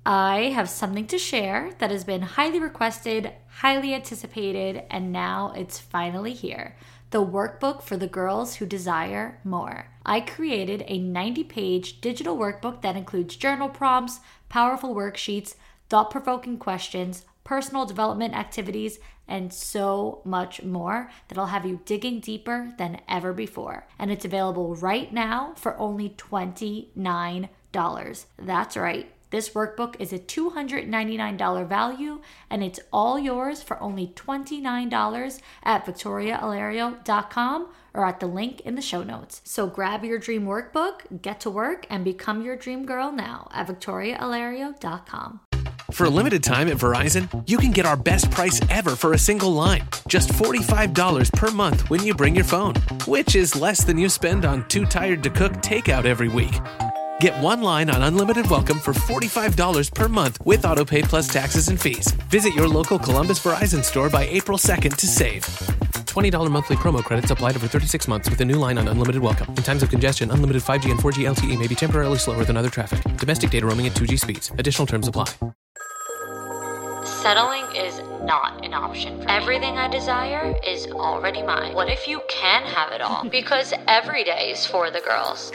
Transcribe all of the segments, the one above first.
I have something to share that has been highly requested, highly anticipated, and now it's finally here. The workbook for the girls who desire more. I created a 90-page digital workbook that includes journal prompts, powerful worksheets, thought-provoking questions, personal development activities, and so much more that'll have you digging deeper than ever before. And it's available right now for only $29. That's right. This workbook is a $299 value, and it's all yours for only $29 at victoriaalario.com or at the link in the show notes. So grab your dream workbook, get to work, and become your dream girl now at victoriaalario.com. For a limited time at Verizon, you can get our best price ever for a single line. Just $45 per month when you bring your phone, which is less than you spend on Too Tired to Cook takeout every week. Get one line on Unlimited Welcome for $45 per month with AutoPay plus taxes and fees. Visit your local Columbus Verizon store by April 2nd to save. $20 monthly promo credits applied over 36 months with a new line on Unlimited Welcome. In times of congestion, unlimited 5G and 4G LTE may be temporarily slower than other traffic. Domestic data roaming at 2G speeds. Additional terms apply. Settling is not an option for me. Everything I desire is already mine. What if you can have it all? Because every day is for the girls.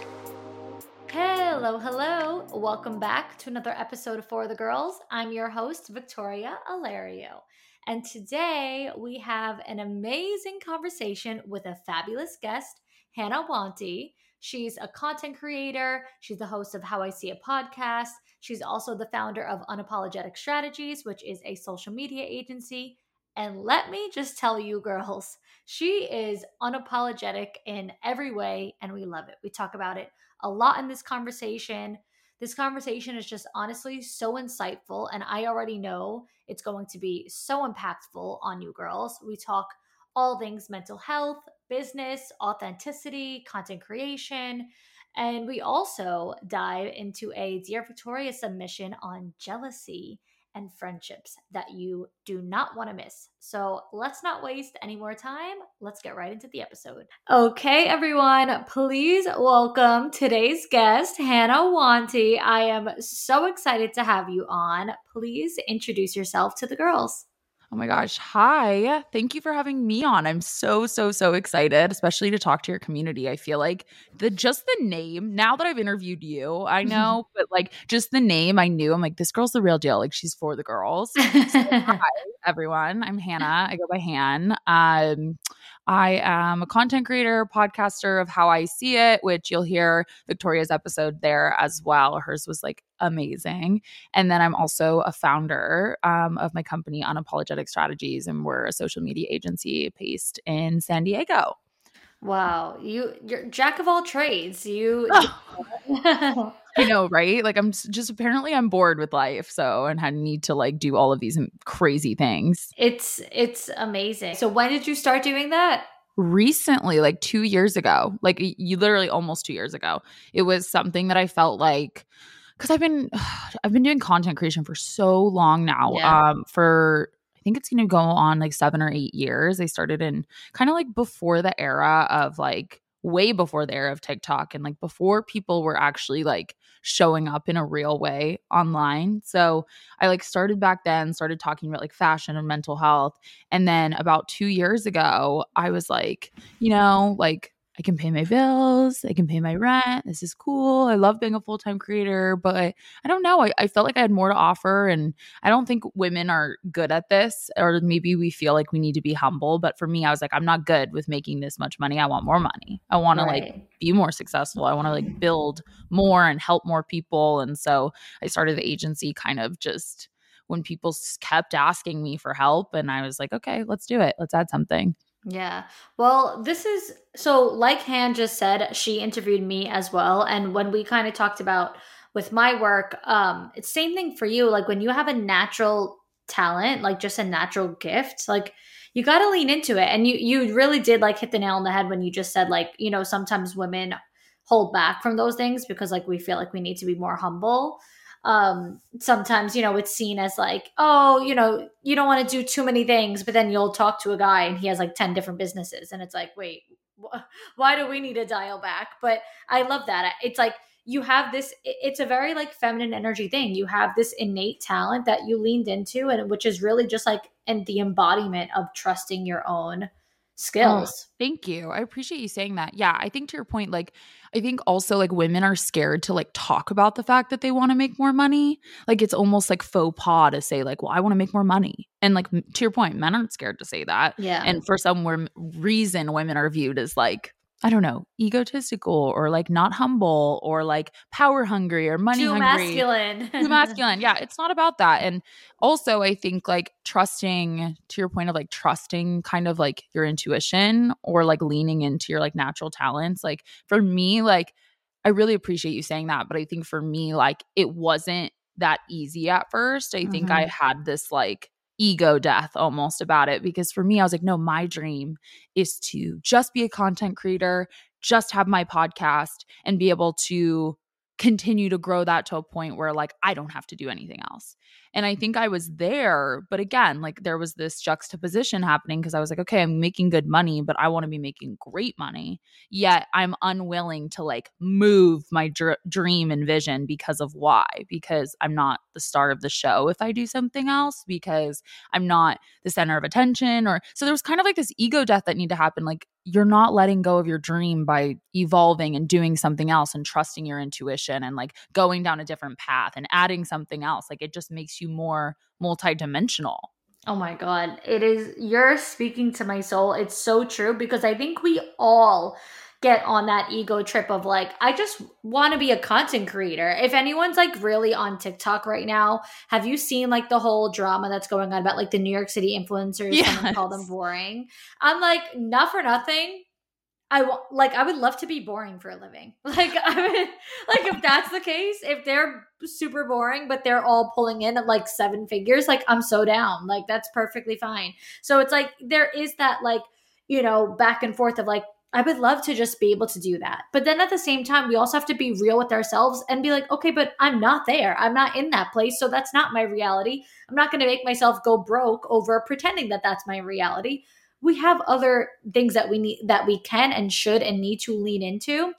Hello. Welcome back to another episode of For the Girls. I'm your host, Victoria Alario. And today we have an amazing conversation with a fabulous guest, Hannah Wanti. She's a content creator. She's the host of How I See It podcast. She's also the founder of Unapologetic Strategies, which is a social media agency. And let me just tell you, girls, she is unapologetic in every way, and we love it. We talk about it a lot in this conversation. This conversation is just honestly so insightful, and I already know it's going to be so impactful on you girls. We talk all things mental health, business, authenticity, content creation, and we also dive into a Dear Victoria submission on jealousy and friendships that you do not want to miss. So let's not waste any more time. Let's get right into the episode. Okay, everyone, please welcome today's guest, Hannah Wanti. I am so excited to have you on. Please introduce yourself to the girls. Oh my gosh. Hi. Thank you for having me on. I'm so excited, especially to talk to your community. I feel like just the name, now that I've interviewed you, I know, but like just the name, I knew. I'm like, this girl's the real deal. Like, she's for the girls. So, hi, everyone. I'm Hannah. I go by Han. I am a content creator, podcaster of How I See It, which you'll hear Victoria's episode there as well. Hers was like amazing. And then I'm also a founder of my company, Unapologetic Strategies, and we're a social media agency based in San Diego. Wow. You're jack of all trades. I know, right? Like, apparently I'm bored with life. So, and I need to like do all of these crazy things. It's amazing. So when did you start doing that? Recently, like 2 years ago, like you literally almost 2 years ago. It was something that I felt like, because I've been doing content creation for so long now. Yeah. I think it's going to go on like 7 or 8 years. I started in kind of like before the era of like way before the era of TikTok, and like before people were actually like showing up in a real way online. So I like started back then, started talking about like fashion and mental health. And then about 2 years ago, I was like, like, I can pay my bills, I can pay my rent. This is cool. I love being a full-time creator, but I don't know. I felt like I had more to offer, and I don't think women are good at this, or maybe we feel like we need to be humble. But for me, I was like, I'm not good with making this much money. I want more money. I want to like be more successful. I want to like build more and help more people. And so I started the agency kind of just when people kept asking me for help, and I was like, okay, let's do it. Let's add something. Yeah. Well, like Han just said, she interviewed me as well. And when we kind of talked about with my work, it's same thing for you. Like when you have a natural talent, like just a natural gift, like you got to lean into it. And you really did like hit the nail on the head when you just said like, sometimes women hold back from those things because like we feel like we need to be more humble. Sometimes, it's seen as like, oh, you don't want to do too many things, but then you'll talk to a guy and he has like 10 different businesses. And it's like, wait, why do we need to dial back? But I love that. It's like, you have this, it's a very like feminine energy thing. You have this innate talent that you leaned into, and which is really just like and the embodiment of trusting your own Oh, skills. thank you. I appreciate you saying that. Yeah, I think to your point, like, I think also like women are scared to like talk about the fact that they want to make more money. Like, it's almost like faux pas to say, like, well, I want to make more money. And like, to your point, men aren't scared to say that. Yeah. And for some reason, women are viewed as like, I don't know, egotistical or like not humble or like power hungry or money Too hungry. masculine. Too masculine. Yeah, it's not about that. And also, I think like trusting, to your point of like trusting kind of like your intuition or like leaning into your like natural talents. Like for me, like I really appreciate you saying that. But I think for me, like it wasn't that easy at first. I think I had this like ego death almost about it, because for me, I was like, no, my dream is to just be a content creator, just have my podcast and be able to continue to grow that to a point where like I don't have to do anything else. And I think I was there, but again, like there was this juxtaposition happening because I was like, okay, I'm making good money, but I want to be making great money. Yet I'm unwilling to like move my dream and vision because of why? Because I'm not the star of the show if I do something else, because I'm not the center of attention. Or so there was kind of like this ego death that needed to happen. Like you're not letting go of your dream by evolving and doing something else and trusting your intuition and like going down a different path and adding something else. Like it just makes you more multidimensional. Oh my God. It is, you're speaking to my soul. It's so true, because I think we all get on that ego trip of like, I just want to be a content creator. If anyone's like really on TikTok right now, have you seen like the whole drama that's going on about like the New York City influencers? Yes. Someone called them boring. I'm like, not for nothing, I would love to be boring for a living. Like I mean, like if that's the case, if they're super boring but they're all pulling in at like 7 figures, like I'm so down. Like that's perfectly fine. So it's like there is that like, back and forth of like I would love to just be able to do that. But then at the same time, we also have to be real with ourselves and be like, okay, but I'm not there. I'm not in that place. So that's not my reality. I'm not going to make myself go broke over pretending that that's my reality. We have other things that we need, that we can and should and need to lean into,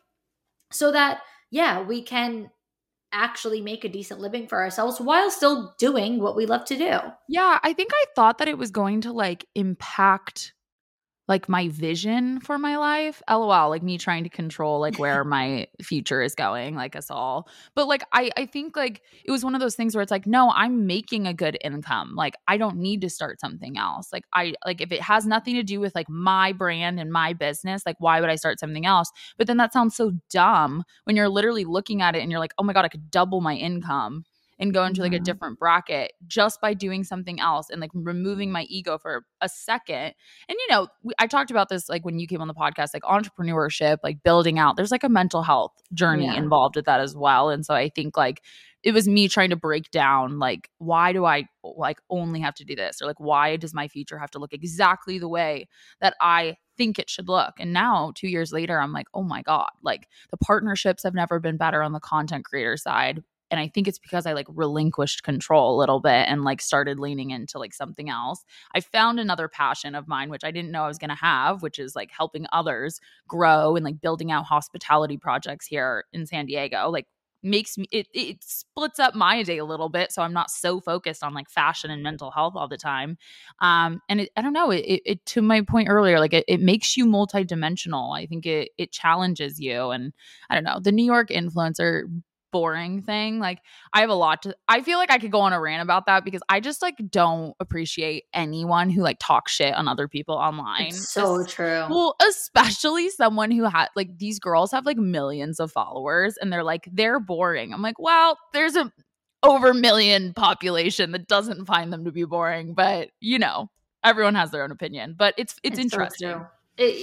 so that, yeah, we can actually make a decent living for ourselves while still doing what we love to do. Yeah, I think I thought that it was going to like impact like my vision for my life. LOL, like me trying to control like where my future is going, like us all. But like I think like it was one of those things where it's like, no, I'm making a good income. Like I don't need to start something else. Like if it has nothing to do with like my brand and my business, like why would I start something else? But then that sounds so dumb when you're literally looking at it and you're like, oh my God, I could double my income and go into like a different bracket just by doing something else and like removing my ego for a second. And, I talked about this like when you came on the podcast, like entrepreneurship, like building out, there's like a mental health journey involved with that as well. And so I think like it was me trying to break down like, why do I like only have to do this? Or like, why does my future have to look exactly the way that I think it should look? And now 2 years later, I'm like, oh my God, like the partnerships have never been better on the content creator side. And I think it's because I like relinquished control a little bit and like started leaning into like something else. I found another passion of mine, which I didn't know I was going to have, which is like helping others grow and like building out hospitality projects here in San Diego. Like makes me, it splits up my day a little bit. So I'm not so focused on like fashion and mental health all the time. And I don't know, it to my point earlier, like it makes you multidimensional. I think it challenges you. And I don't know, the New York influencer boring thing, like I feel like I could go on a rant about that, because I just like don't appreciate anyone who like talks shit on other people online. It's so true. Well, especially someone who had like, these girls have like millions of followers and they're boring. I'm like, well, there's a over million population that doesn't find them to be boring, but everyone has their own opinion. But it's interesting. So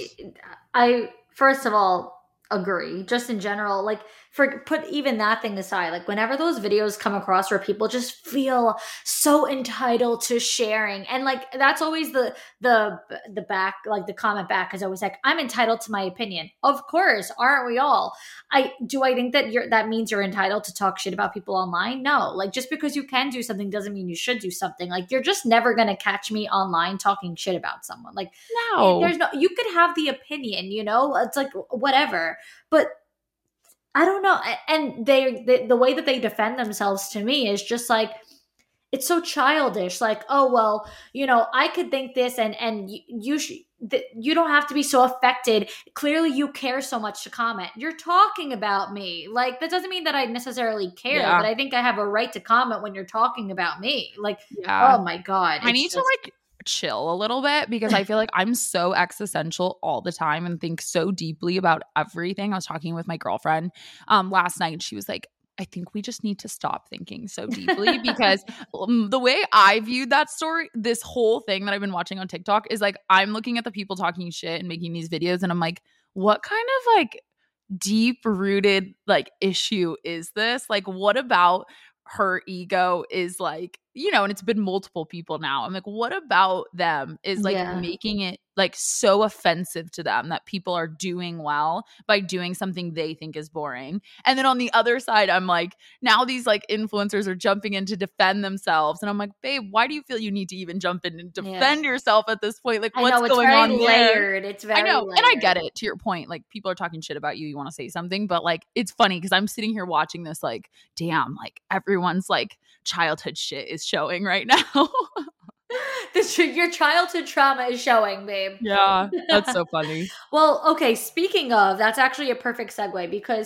I first of all agree, just in general, like put even that thing aside, like whenever those videos come across where people just feel so entitled to sharing, and like that's always the back, like the comment back is always like, I'm entitled to my opinion. Of course, aren't we all? I think that that means you're entitled to talk shit about people online? No, like just because you can do something doesn't mean you should do something. Like you're just never gonna catch me online talking shit about someone. Like no, you could have the opinion, it's like whatever, but I don't know. And the way that they defend themselves to me is just like, it's so childish. Like, oh well, I could think this, and you don't have to be so affected. Clearly you care so much to comment. You're talking about me. Like, that doesn't mean that I necessarily care, Yeah. but I think I have a right to comment when you're talking about me. Like, Yeah. oh my God. I need to like chill a little bit because I feel like I'm so existential all the time and think so deeply about everything. I was talking with my girlfriend last night and she was like, I think we just need to stop thinking so deeply because the way I viewed that story, this whole thing that I've been watching on TikTok is like, I'm looking at the people talking shit and making these videos and I'm like, what kind of like deep rooted like issue is this? Like, what about her ego is like, and it's been multiple people now. I'm like, what about them is like Yeah. making it like so offensive to them that people are doing well by doing something they think is boring. And then on the other side, I'm like, now these like influencers are jumping in to defend themselves. And I'm like, babe, why do you feel you need to even jump in and defend yourself at this point? Like, what's going on very layered. It's very I know. layered. And I get it to your point. Like, people are talking shit about you. You want to say something, but like, it's funny because I'm sitting here watching this, like, damn, like everyone's like childhood shit is showing right now. Your childhood trauma is showing, babe. Yeah, that's so funny. Well, okay, speaking of, that's actually a perfect segue because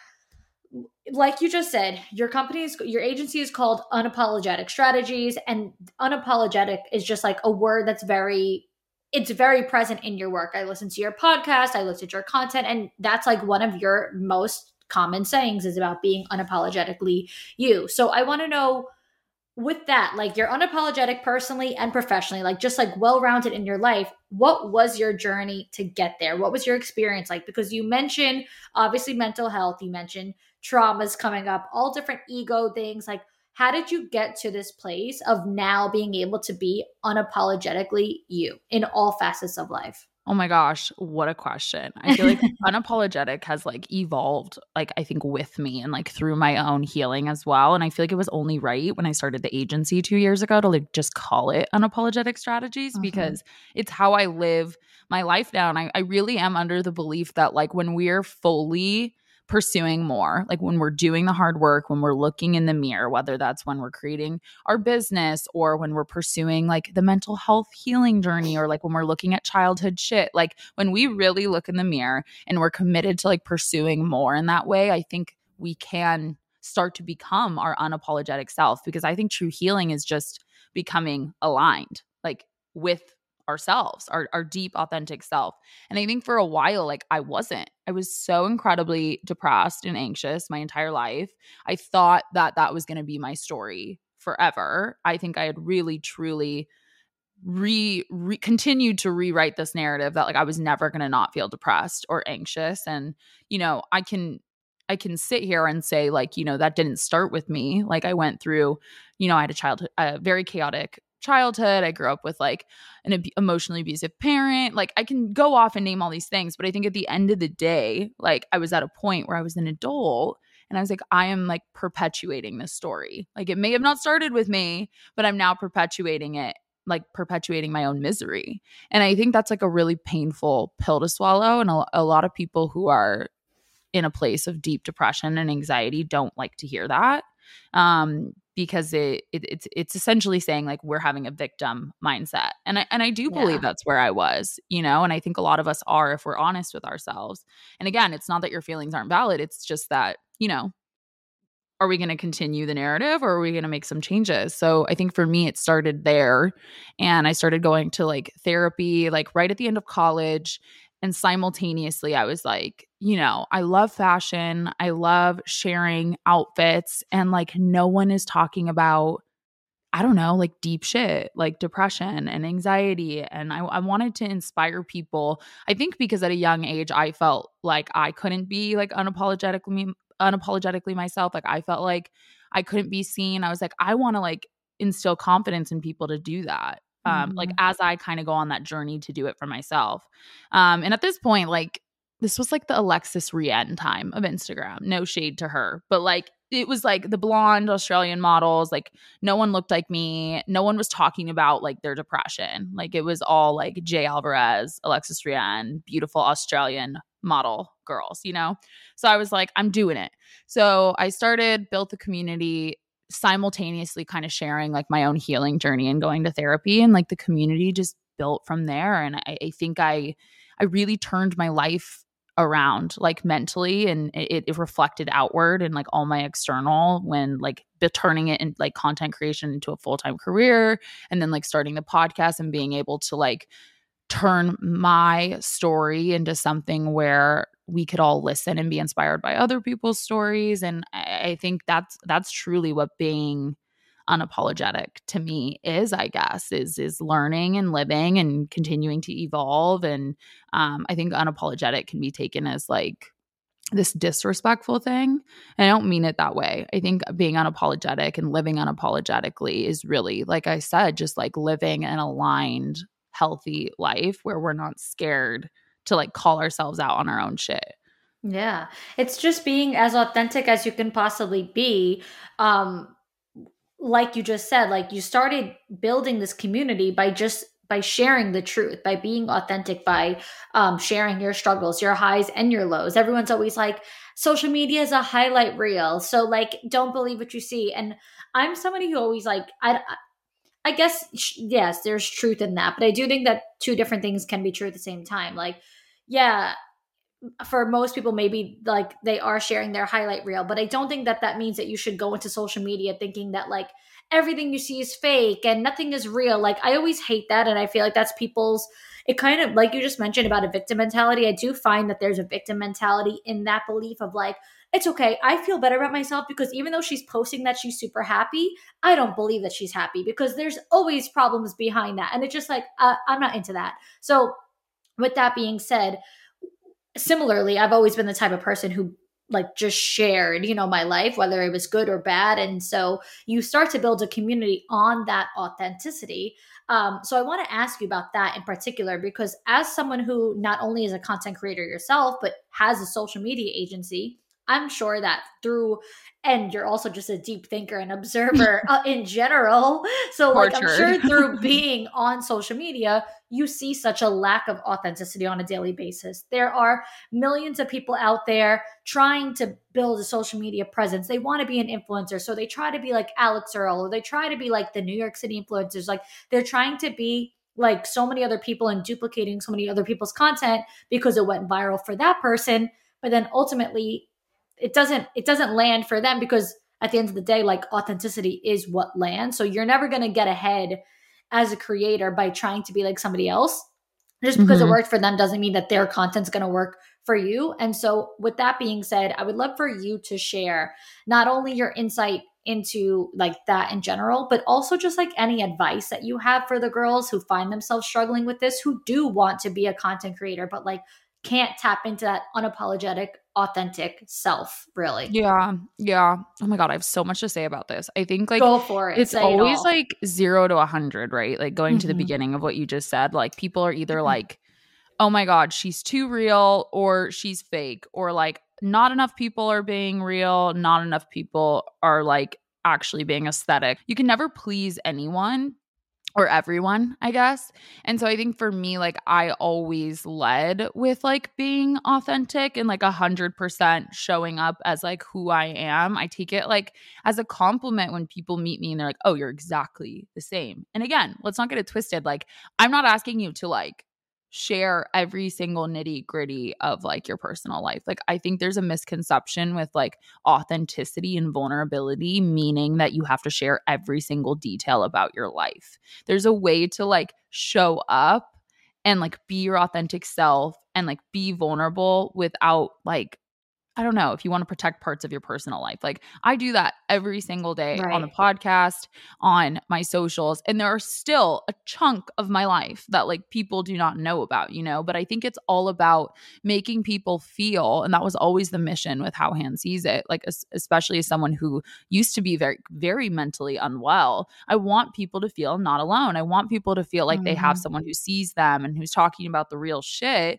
like you just said, your agency is called Unapologetic Strategies, and unapologetic is just like a word that's it's very present in your work. I listen to your podcast, I looked at your content, and that's like one of your most common sayings is about being unapologetically you. So I want to know, with that, like, you're unapologetic personally and professionally, like just like well-rounded in your life, what was your journey to get there? What was your experience like? Because you mentioned obviously mental health, you mentioned traumas coming up, all different ego things. Like, how did you get to this place of now being able to be unapologetically you in all facets of life? Oh my gosh, what a question. I feel like unapologetic has like evolved, like I think with me and like through my own healing as well. And I feel like it was only right when I started the agency 2 years ago to like just call it Unapologetic Strategies because it's how I live my life now. And I really am under the belief that like when we're fully pursuing more, like when we're doing the hard work, when we're looking in the mirror, whether that's when we're creating our business or when we're pursuing like the mental health healing journey or like when we're looking at childhood shit, like when we really look in the mirror and we're committed to like pursuing more in that way, I think we can start to become our unapologetic self because I think true healing is just becoming aligned like with ourselves, our deep, authentic self. And I think for a while, like I was so incredibly depressed and anxious my entire life. I thought that that was going to be my story forever. I think I had really, truly continued to rewrite this narrative that like I was never going to not feel depressed or anxious. And, I can sit here and say like, that didn't start with me. Like I went through, I had a very chaotic childhood. I grew up with like an emotionally abusive parent. Like I can go off and name all these things, but I think at the end of the day, like I was at a point where I was an adult and I was like, I am like perpetuating this story. Like it may have not started with me, but I'm now perpetuating it, like perpetuating my own misery. And I think that's like a really painful pill to swallow. And a lot of people who are in a place of deep depression and anxiety don't like to hear that. Because it's essentially saying like we're having a victim mindset. And I do believe that's where I was, and I think a lot of us are if we're honest with ourselves. And again, it's not that your feelings aren't valid. It's just that, are we going to continue the narrative or are we going to make some changes? So I think for me, it started there. And I started going to like therapy, like right at the end of college. And simultaneously, I was like, I love fashion. I love sharing outfits. And like, no one is talking about, I don't know, like deep shit, like depression and anxiety. And I wanted to inspire people. I think because at a young age, I felt like I couldn't be like unapologetically myself. Like I felt like I couldn't be seen. I was like, I want to like instill confidence in people to do that. Like as I kind of go on that journey to do it for myself. And at this point, like this was like the Alexis Rien time of Instagram. No shade to her, but like it was like the blonde Australian models. Like no one looked like me. No one was talking about like their depression. Like it was all like Jay Alvarez, Alexis Rien, beautiful Australian model girls, you know? So I was like, I'm doing it. So I built the community, simultaneously kind of sharing like my own healing journey and going to therapy, and like the community just built from there. And I think I really turned my life around like mentally, and it reflected outward and like all my external, when like turning it in like content creation into a full-time career, and then like starting the podcast and being able to like turn my story into something where we could all listen and be inspired by other people's stories. And I think that's truly what being unapologetic to me is, I guess, is learning and living and continuing to evolve. And I think unapologetic can be taken as like this disrespectful thing. And I don't mean it that way. I think being unapologetic and living unapologetically is really, like I said, just like living an aligned, healthy life where we're not scared to like call ourselves out on our own shit. Yeah. It's just being as authentic as you can possibly be. Like you just said, like you started building this community by sharing the truth, by being authentic, by sharing your struggles, your highs and your lows. Everyone's always like, social media is a highlight reel, so like don't believe what you see. And I'm somebody who always like, I guess yes, there's truth in that, but I do think that two different things can be true at the same time. Like, yeah, for most people, maybe like they are sharing their highlight reel, but I don't think that that means that you should go into social media thinking that like everything you see is fake and nothing is real. Like, I always hate that. And I feel like that's people's, it kind of, like you just mentioned about a victim mentality. I do find that there's a victim mentality in that belief of like, it's okay, I feel better about myself because even though she's posting that she's super happy, I don't believe that she's happy because there's always problems behind that. And it's just like, I'm not into that. So with that being said, similarly, I've always been the type of person who like just shared, my life, whether it was good or bad. And so you start to build a community on that authenticity. So I want to ask you about that in particular, because as someone who not only is a content creator yourself, but has a social media agency, I'm sure that and you're also just a deep thinker and observer in general. So like, I'm sure through being on social media, you see such a lack of authenticity on a daily basis. There are millions of people out there trying to build a social media presence. They want to be an influencer. So they try to be like Alex Earl, or they try to be like the New York City influencers. Like, they're trying to be like so many other people and duplicating so many other people's content because it went viral for that person. But then ultimately, it doesn't land for them, because at the end of the day, like, authenticity is what lands. So you're never going to get ahead as a creator by trying to be like somebody else. Just because it worked for them doesn't mean that their content's going to work for you. And so with that being said, I would love for you to share not only your insight into like that in general, but also just like any advice that you have for the girls who find themselves struggling with this, who do want to be a content creator, but like can't tap into that unapologetic, authentic self, really. Yeah. Oh my God, I have so much to say about this. I think like go for it. It's always like 0 to 100, right? Like going to the beginning of what you just said, like people are either like, oh my God, she's too real, or she's fake, or like not enough people are being real, not enough people are like actually being aesthetic. You can never please anyone or everyone, I guess. And so I think for me, like I always led with like being authentic and like 100% showing up as like who I am. I take it like as a compliment when people meet me and they're like, oh, you're exactly the same. And again, let's not get it twisted. Like, I'm not asking you to like share every single nitty gritty of like your personal life. Like, I think there's a misconception with like authenticity and vulnerability, meaning that you have to share every single detail about your life. There's a way to like show up and like be your authentic self and like be vulnerable without like, I don't know, if you want to protect parts of your personal life. Like, I do that every single day on the podcast, on my socials. And there are still a chunk of my life that like people do not know about, but I think it's all about making people feel. And that was always the mission with How Han Sees It. Like, especially as someone who used to be very, very mentally unwell, I want people to feel not alone. I want people to feel like they have someone who sees them and who's talking about the real shit.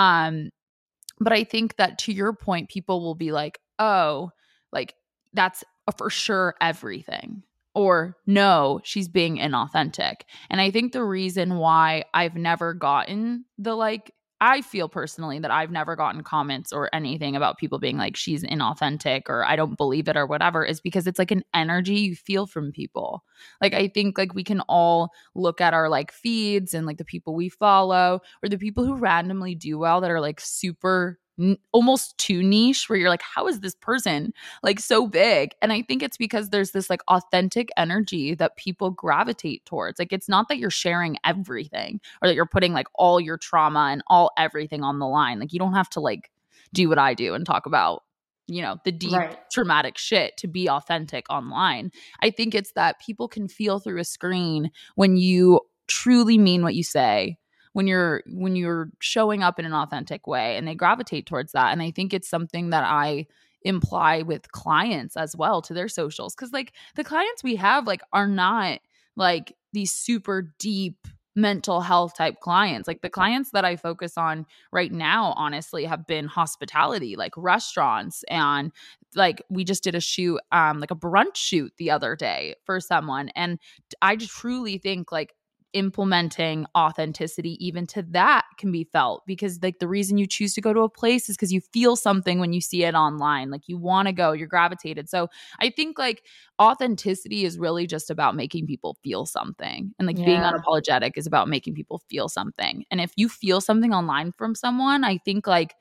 But I think that to your point, people will be like, oh, like that's for sure everything. Or no, she's being inauthentic. And I think the reason why I've never gotten the like I feel personally that I've never gotten comments or anything about people being like, she's inauthentic or I don't believe it or whatever, is because it's like an energy you feel from people. Like, I think like we can all look at our like feeds and like the people we follow or the people who randomly do well that are like super almost too niche, where you're like, how is this person like so big? And I think it's because there's this like authentic energy that people gravitate towards. Like, it's not that you're sharing everything or that you're putting like all your trauma and all everything on the line. Like, you don't have to like do what I do and talk about, you know, the deep traumatic shit to be authentic online. I think it's that people can feel through a screen when you truly mean what you say, when you're showing up in an authentic way, and they gravitate towards that. And I think it's something that I imply with clients as well to their socials, because like the clients we have like are not like these super deep mental health type clients. Like the clients that I focus on right now honestly have been hospitality, like restaurants, and like we just did a shoot, like a brunch shoot the other day for someone, and I just truly think like implementing authenticity even to that can be felt, because like the reason you choose to go to a place is because you feel something when you see it online, like you want to go, you're gravitated. So I think like authenticity is really just about making people feel something, and like being unapologetic is about making people feel something. And if you feel something online from someone, I think like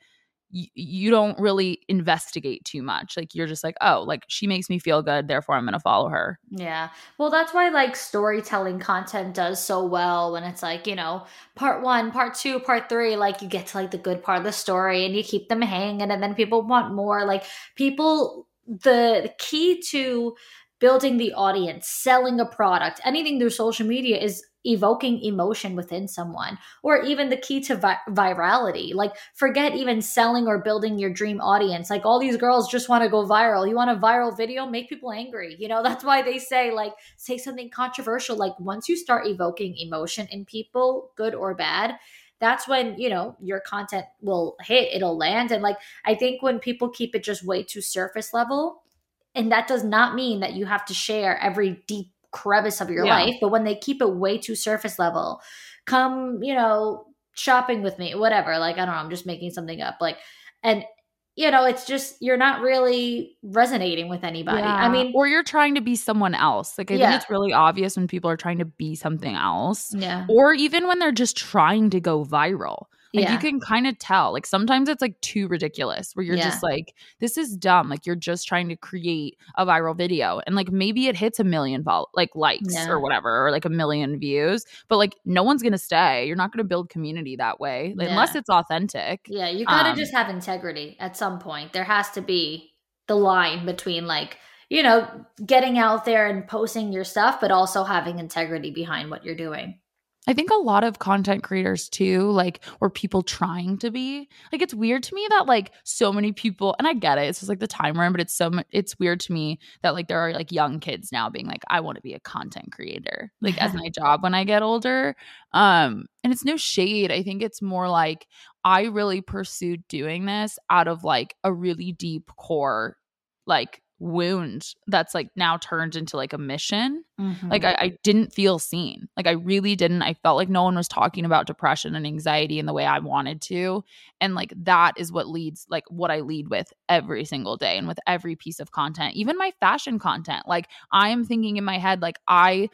you don't really investigate too much. Like you're just like, oh, like she makes me feel good, therefore I'm going to follow her. Yeah. Well, that's why like storytelling content does so well when it's like, you know, part 1, part 2, part 3, like you get to like the good part of the story and you keep them hanging, and then people want more. Like people, the key to building the audience, selling a product, anything through social media is evoking emotion within someone, or even the key to virality. Like forget even selling or building your dream audience. Like all these girls just want to go viral. You want a viral video, make people angry. You know, that's why they say like say something controversial. Like once you start evoking emotion in people, good or bad, that's when, you know, your content will hit, it'll land. And like I think when people keep it just way too surface level, and that does not mean that you have to share every deep crevice of your life, but when they keep it way too surface level, come, you know, shopping with me, whatever. Like, I don't know, I'm just making something up. Like, and you know, it's just, you're not really resonating with anybody. I mean, or you're trying to be someone else. Like, I think it's really obvious when people are trying to be something else. Yeah. Or even when they're just trying to go viral. Like you can kind of tell, like sometimes it's like too ridiculous where you're just like, this is dumb. Like you're just trying to create a viral video, and like maybe it hits 1 million likes or whatever, or like 1 million views, but like no one's going to stay. You're not going to build community that way unless it's authentic. Yeah. You got to just have integrity at some point. There has to be the line between like, you know, getting out there and posting your stuff, but also having integrity behind what you're doing. I think a lot of content creators too, like, or people trying to be, like, it's weird to me that like so many people, and I get it, it's just like the time we're in, but it's weird to me that like there are like young kids now being like, I want to be a content creator, like as my job when I get older. And it's no shade. I think it's more like I really pursued doing this out of like a really deep core, like wound that's like now turned into like a mission. Like I didn't feel seen. Like I really didn't. I felt like no one was talking about depression and anxiety in the way I wanted to. And like that is what leads, like what I lead with every single day and with every piece of content, even my fashion content. Like I am thinking in my head, like I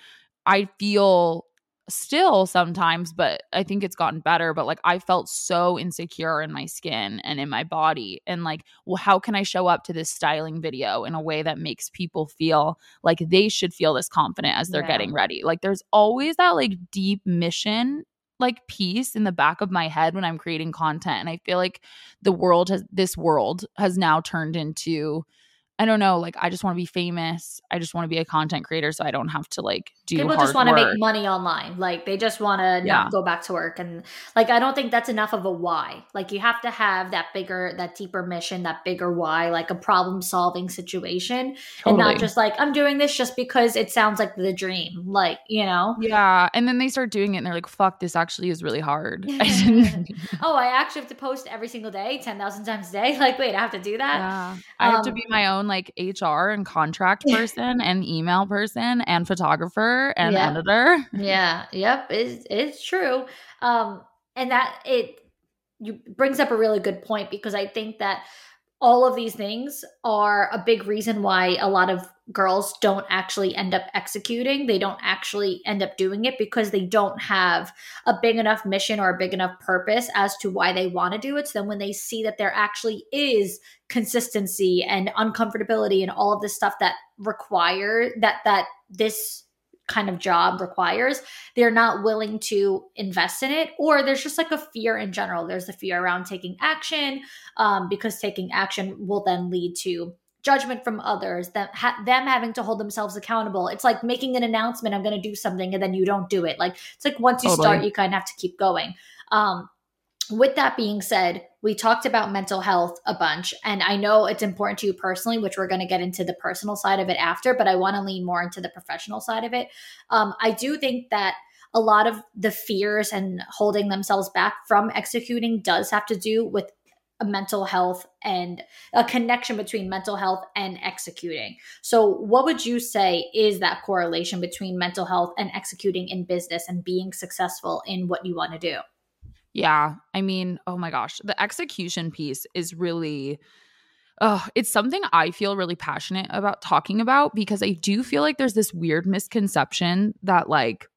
feel still sometimes, but I think it's gotten better, but like I felt so insecure in my skin and in my body, and like, well, how can I show up to this styling video in a way that makes people feel like they should feel this confident as they're getting ready? Like there's always that like deep mission like piece in the back of my head when I'm creating content, and I feel like this world has now turned into, I don't know, like I just want to be famous. I just want to be a content creator so I don't have to like do people just want to make money online. Like they just want to not go back to work. And like I don't think that's enough of a why. Like you have to have that deeper mission, that bigger why, like a problem solving situation. And not just like, I'm doing this just because it sounds like the dream. Like, you know? Yeah. And then they start doing it and they're like, fuck, this actually is really hard. Oh, I actually have to post every single day, 10,000 times a day. Like, wait, I have to do that? Yeah. I have to be my own like HR and contract person and email person and photographer and editor. Yeah. Yep. It's true. And that you brings up a really good point, because I think that all of these things are a big reason why a lot of girls don't actually end up executing. They don't actually end up doing it because they don't have a big enough mission or a big enough purpose as to why they want to do it. So then when they see that there actually is consistency and uncomfortability and all of this stuff that require that this kind of job requires, they're not willing to invest in it. Or there's just like a fear in general. There's the fear around taking action, because taking action will then lead to judgment from others, them having to hold themselves accountable. It's like making an announcement, I'm going to do something, and then you don't do it. Like, it's like once you start, you kind of have to keep going. With that being said, we talked about mental health a bunch, and I know it's important to you personally, which we're going to get into the personal side of it after, but I want to lean more into the professional side of it. I do think that a lot of the fears and holding themselves back from executing does have to do with a mental health and a connection between mental health and executing. So what would you say is that correlation between mental health and executing in business and being successful in what you want to do? Yeah. I mean, oh my gosh, the execution piece is really, it's something I feel really passionate about talking about, because I do feel like there's this weird misconception that like,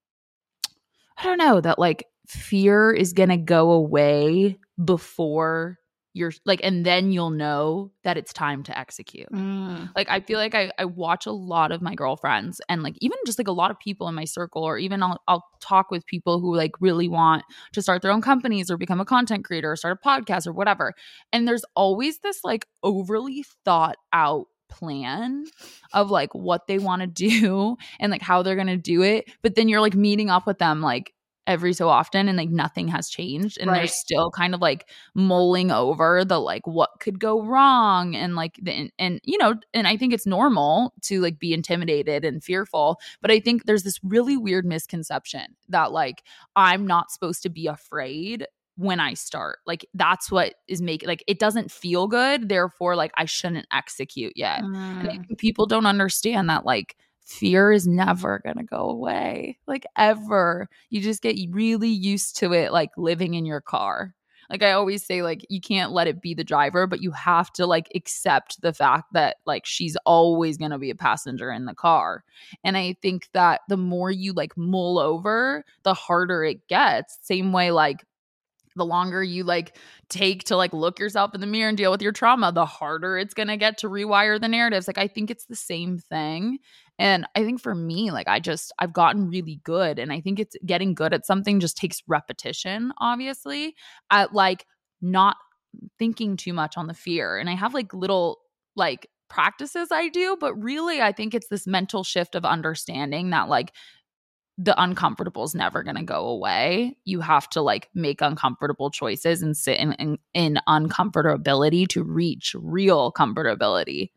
I don't know, that like fear is going to go away before you're like, and then you'll know that it's time to execute. Like, I feel like I watch a lot of my girlfriends, and like even just like a lot of people in my circle, or even I'll talk with people who like really want to start their own companies or become a content creator or start a podcast or whatever. And there's always this like overly thought out plan of like what they want to do and like how they're going to do it. But then you're like meeting up with them like every so often, and like nothing has changed, and they're still kind of like mulling over the like what could go wrong, and like and you know, and I think it's normal to like be intimidated and fearful, but I think there's this really weird misconception that like I'm not supposed to be afraid when I start. Like that's what is making like it doesn't feel good, therefore like I shouldn't execute yet. And I think people don't understand that like fear is never going to go away, like ever. You just get really used to it, like living in your car. Like I always say, like you can't let it be the driver, but you have to like accept the fact that like she's always going to be a passenger in the car. And I think that the more you like mull over, the harder it gets. Same way, like the longer you like take to like look yourself in the mirror and deal with your trauma, the harder it's going to get to rewire the narratives. Like I think it's the same thing. And I think for me, like I've gotten really good, and I think it's getting good at something just takes repetition, obviously, at like not thinking too much on the fear. And I have like little like practices I do, but really I think it's this mental shift of understanding that like the uncomfortable is never going to go away. You have to like make uncomfortable choices and sit in uncomfortability to reach real comfortability.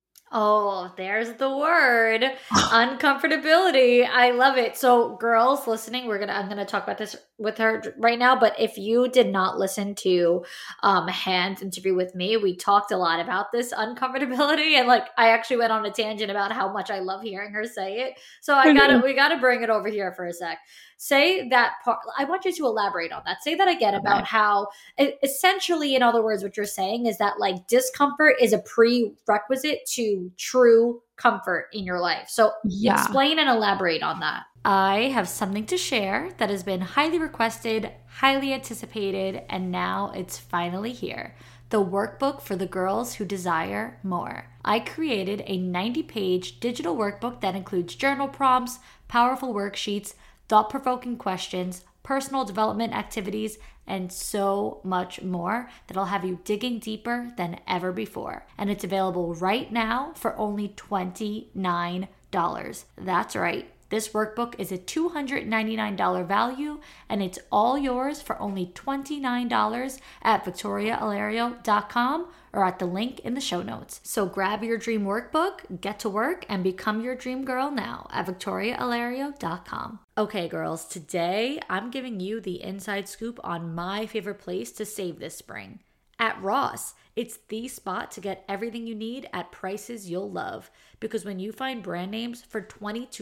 Oh, there's the word. Uncomfortability. I love it. So girls listening, I'm gonna talk about this with her right now. But if you did not listen to Hand's interview with me, we talked a lot about this uncomfortability. And like I actually went on a tangent about how much I love hearing her say it. So we gotta bring it over here for a sec. Say that part. I want you to elaborate on that. Say that again about how essentially, in other words, what you're saying is that like discomfort is a prerequisite to true comfort in your life. So explain and elaborate on that. I have something to share that has been highly requested, highly anticipated, and now it's finally here. The workbook for the girls who desire more. I created a 90-page digital workbook that includes journal prompts, powerful worksheets, thought-provoking questions, personal development activities, and so much more that'll have you digging deeper than ever before. And it's available right now for only $29. That's right. This workbook is a $299 value, and it's all yours for only $29 at victoriaalario.com or at the link in the show notes. So grab your dream workbook, get to work, and become your dream girl now at victoriaalario.com. Okay, girls, today I'm giving you the inside scoop on my favorite place to save this spring. At Ross. It's the spot to get everything you need at prices you'll love. Because when you find brand names for 20 to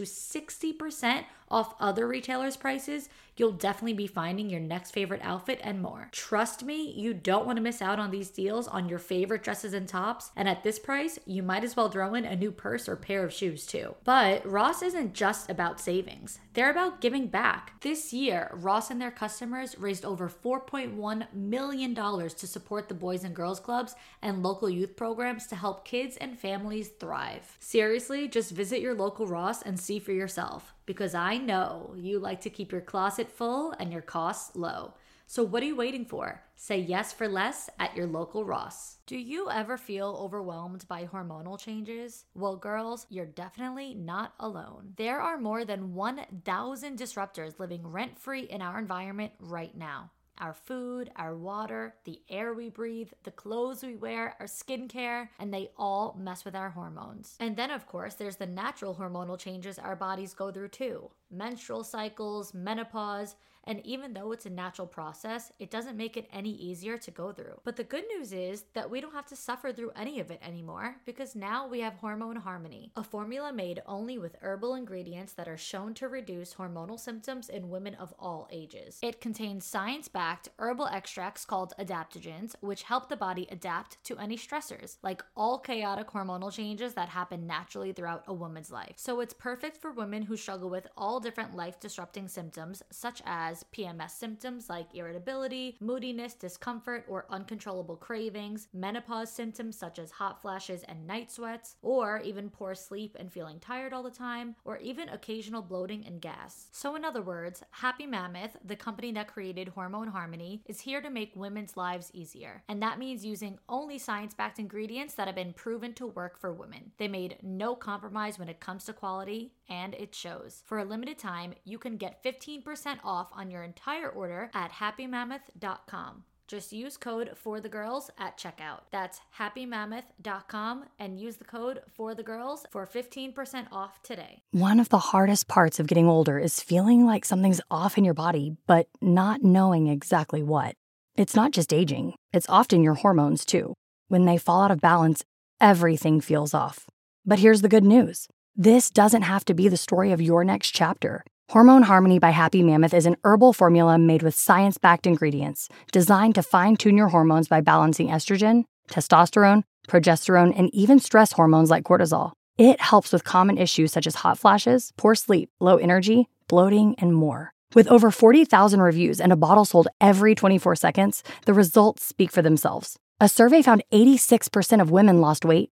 60% off other retailers' prices, you'll definitely be finding your next favorite outfit and more. Trust me, you don't want to miss out on these deals on your favorite dresses and tops. And at this price, you might as well throw in a new purse or pair of shoes too. But Ross isn't just about savings. They're about giving back. This year, Ross and their customers raised over $4.1 million to support the Boys and Girls Clubs and local youth programs to help kids and families thrive. Seriously, just visit your local Ross and see for yourself, because I know you like to keep your closet full and your costs low. So what are you waiting for? Say yes for less at your local Ross. Do you ever feel overwhelmed by hormonal changes? Well, girls, you're definitely not alone. There are more than 1,000 disruptors living rent-free in our environment right now. Our food, our water, the air we breathe, the clothes we wear, our skincare, and they all mess with our hormones. And then, of course, there's the natural hormonal changes our bodies go through too. Menstrual cycles, menopause, and even though it's a natural process, it doesn't make it any easier to go through. But the good news is that we don't have to suffer through any of it anymore, because now we have Hormone Harmony, a formula made only with herbal ingredients that are shown to reduce hormonal symptoms in women of all ages. It contains science-backed herbal extracts called adaptogens, which help the body adapt to any stressors, like all chaotic hormonal changes that happen naturally throughout a woman's life. So it's perfect for women who struggle with all different life-disrupting symptoms, such as PMS symptoms like irritability, moodiness, discomfort, or uncontrollable cravings, menopause symptoms such as hot flashes and night sweats, or even poor sleep and feeling tired all the time, or even occasional bloating and gas. So in other words, Happy Mammoth, the company that created Hormone Harmony, is here to make women's lives easier. And that means using only science-backed ingredients that have been proven to work for women. They made no compromise when it comes to quality, and it shows. For a limited time, you can get 15% off on your entire order at happymammoth.com. Just use code FORTHEGIRLS at checkout. That's happymammoth.com and use the code FORTHEGIRLS for 15% off today. One of the hardest parts of getting older is feeling like something's off in your body, but not knowing exactly what. It's not just aging, it's often your hormones too. When they fall out of balance, everything feels off. But here's the good news. This doesn't have to be the story of your next chapter. Hormone Harmony by Happy Mammoth is an herbal formula made with science-backed ingredients designed to fine-tune your hormones by balancing estrogen, testosterone, progesterone, and even stress hormones like cortisol. It helps with common issues such as hot flashes, poor sleep, low energy, bloating, and more. With over 40,000 reviews and a bottle sold every 24 seconds, the results speak for themselves. A survey found 86% of women lost weight,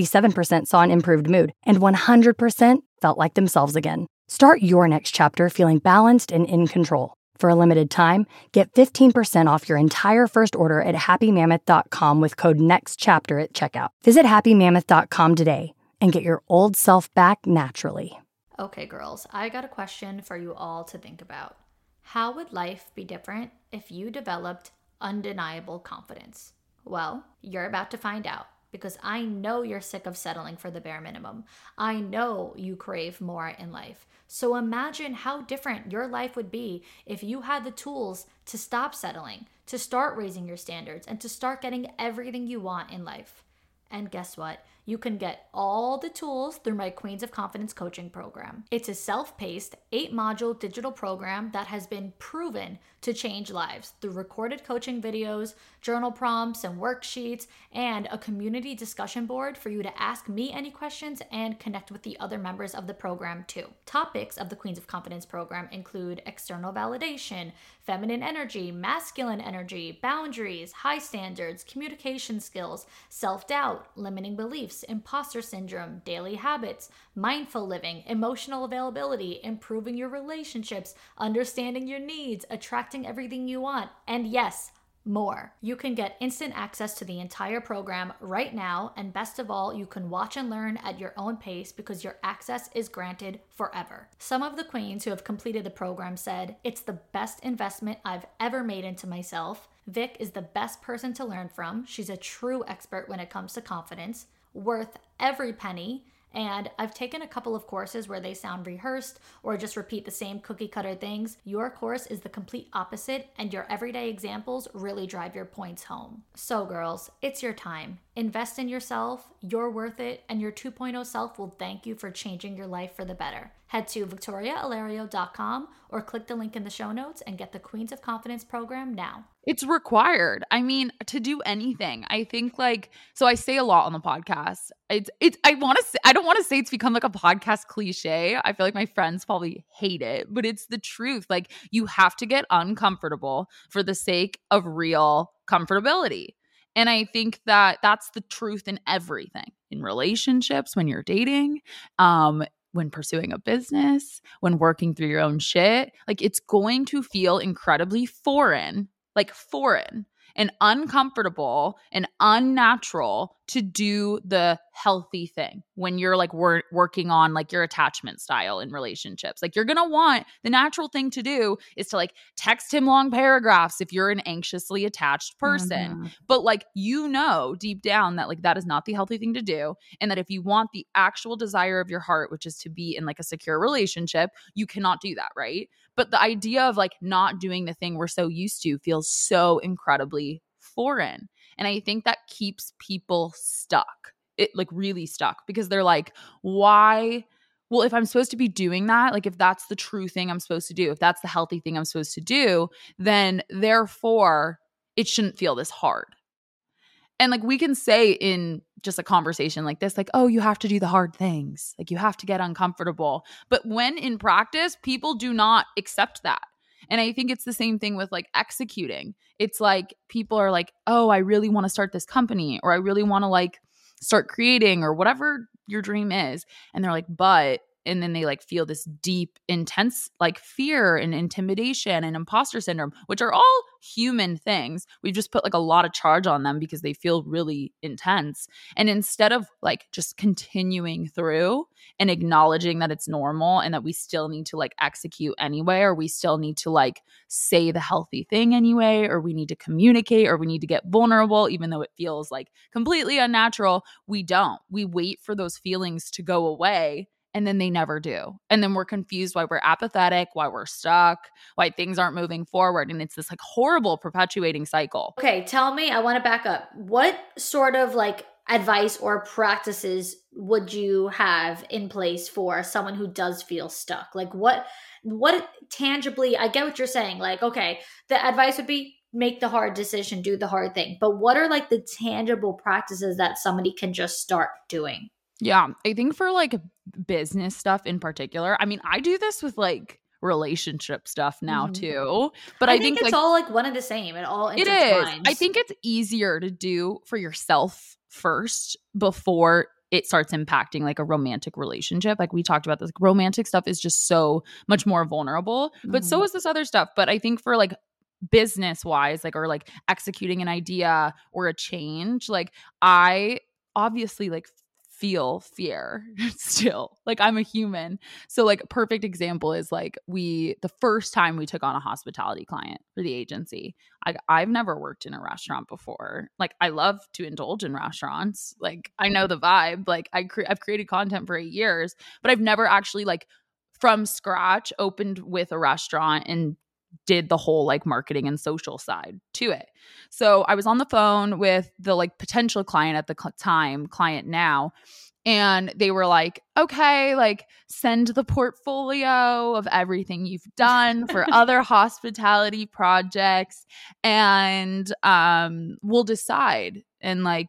77% saw an improved mood, and 100% felt like themselves again. Start your next chapter feeling balanced and in control. For a limited time, get 15% off your entire first order at happymammoth.com with code NEXTCHAPTER at checkout. Visit happymammoth.com today and get your old self back naturally. Okay, girls, I got a question for you all to think about. How would life be different if you developed undeniable confidence? Well, you're about to find out, because I know you're sick of settling for the bare minimum. I know you crave more in life. So imagine how different your life would be if you had the tools to stop settling, to start raising your standards, and to start getting everything you want in life. And guess what? You can get all the tools through my Queens of Confidence coaching program. It's a self-paced, 8-module digital program that has been proven to change lives through recorded coaching videos, journal prompts and worksheets, and a community discussion board for you to ask me any questions and connect with the other members of the program too. Topics of the Queens of Confidence program include external validation, feminine energy, masculine energy, boundaries, high standards, communication skills, self-doubt, limiting beliefs, imposter syndrome, daily habits, mindful living, emotional availability, improving your relationships, understanding your needs, attracting everything you want, and yes, more. You can get instant access to the entire program right now, and best of all, you can watch and learn at your own pace because your access is granted forever. Some of the queens who have completed the program said, "It's the best investment I've ever made into myself. Vic is the best person to learn from. She's a true expert when it comes to confidence, worth every penny, And I've taken a couple of courses where they sound rehearsed or just repeat the same cookie cutter things. Your course is the complete opposite, and your everyday examples really drive your points home. So girls, it's your time. Invest in yourself, you're worth it, and your 2.0 self will thank you for changing your life for the better. Head to victoriaalario.com or click the link in the show notes and get the Queens of Confidence program now. It's required. I mean, to do anything. I think so I say a lot on the podcast. I don't want to say it's become like a podcast cliche. I feel like my friends probably hate it, but it's the truth. Like, you have to get uncomfortable for the sake of real comfortability. And I think that that's the truth in everything, in relationships, when you're dating, when pursuing a business, when working through your own shit. Like, it's going to feel incredibly foreign and uncomfortable and unnatural to do the healthy thing when you're like working on like your attachment style in relationships. Like, you're going to want, the natural thing to do is to like text him long paragraphs if you're an anxiously attached person. Mm-hmm. But like, deep down that like that is not the healthy thing to do. And that if you want the actual desire of your heart, which is to be in like a secure relationship, you cannot do that, right? But the idea of like not doing the thing we're so used to feels so incredibly foreign. And I think that keeps people stuck. It like really stuck, because they're like, why? Well, if I'm supposed to be doing that, like if that's the true thing I'm supposed to do, if that's the healthy thing I'm supposed to do, then therefore it shouldn't feel this hard. And like, we can say in just a conversation like this, like, oh, you have to do the hard things. Like, you have to get uncomfortable. But when in practice, people do not accept that. And I think it's the same thing with like executing. It's like people are like, oh, I really want to start this company, or I really want to like start creating, or whatever your dream is. And they're like, and then they like feel this deep, intense like fear and intimidation and imposter syndrome, which are all human things. We've just put like a lot of charge on them because they feel really intense. And instead of like just continuing through and acknowledging that it's normal and that we still need to like execute anyway, or we still need to like say the healthy thing anyway, or we need to communicate, or we need to get vulnerable, even though it feels like completely unnatural, we don't. We wait for those feelings to go away. And then they never do. And then we're confused why we're apathetic, why we're stuck, why things aren't moving forward. And it's this like horrible perpetuating cycle. Okay, tell me, I want to back up. What sort of like advice or practices would you have in place for someone who does feel stuck? Like what tangibly, I get what you're saying. Like, okay, the advice would be make the hard decision, do the hard thing. But what are like the tangible practices that somebody can just start doing? Yeah, I think for like business stuff in particular, I mean, I do this with like relationship stuff now too, but I think it's like, all like one and the same. It all intertwines. It is. I think it's easier to do for yourself first before it starts impacting like a romantic relationship. Like we talked about this, romantic stuff is just so much more vulnerable, but so is this other stuff. But I think for like business wise, like, or like executing an idea or a change, like I obviously like feel fear still. Like, I'm a human. So like, perfect example is like the first time we took on a hospitality client for the agency, I've never worked in a restaurant before. Like, I love to indulge in restaurants. Like, I know the vibe. Like, I've created content for 8 years, but I've never actually like from scratch opened with a restaurant and did the whole like marketing and social side to it. So I was on the phone with the like potential client at the time, client now, and they were like, okay, like send the portfolio of everything you've done for other hospitality projects, and we'll decide. And like,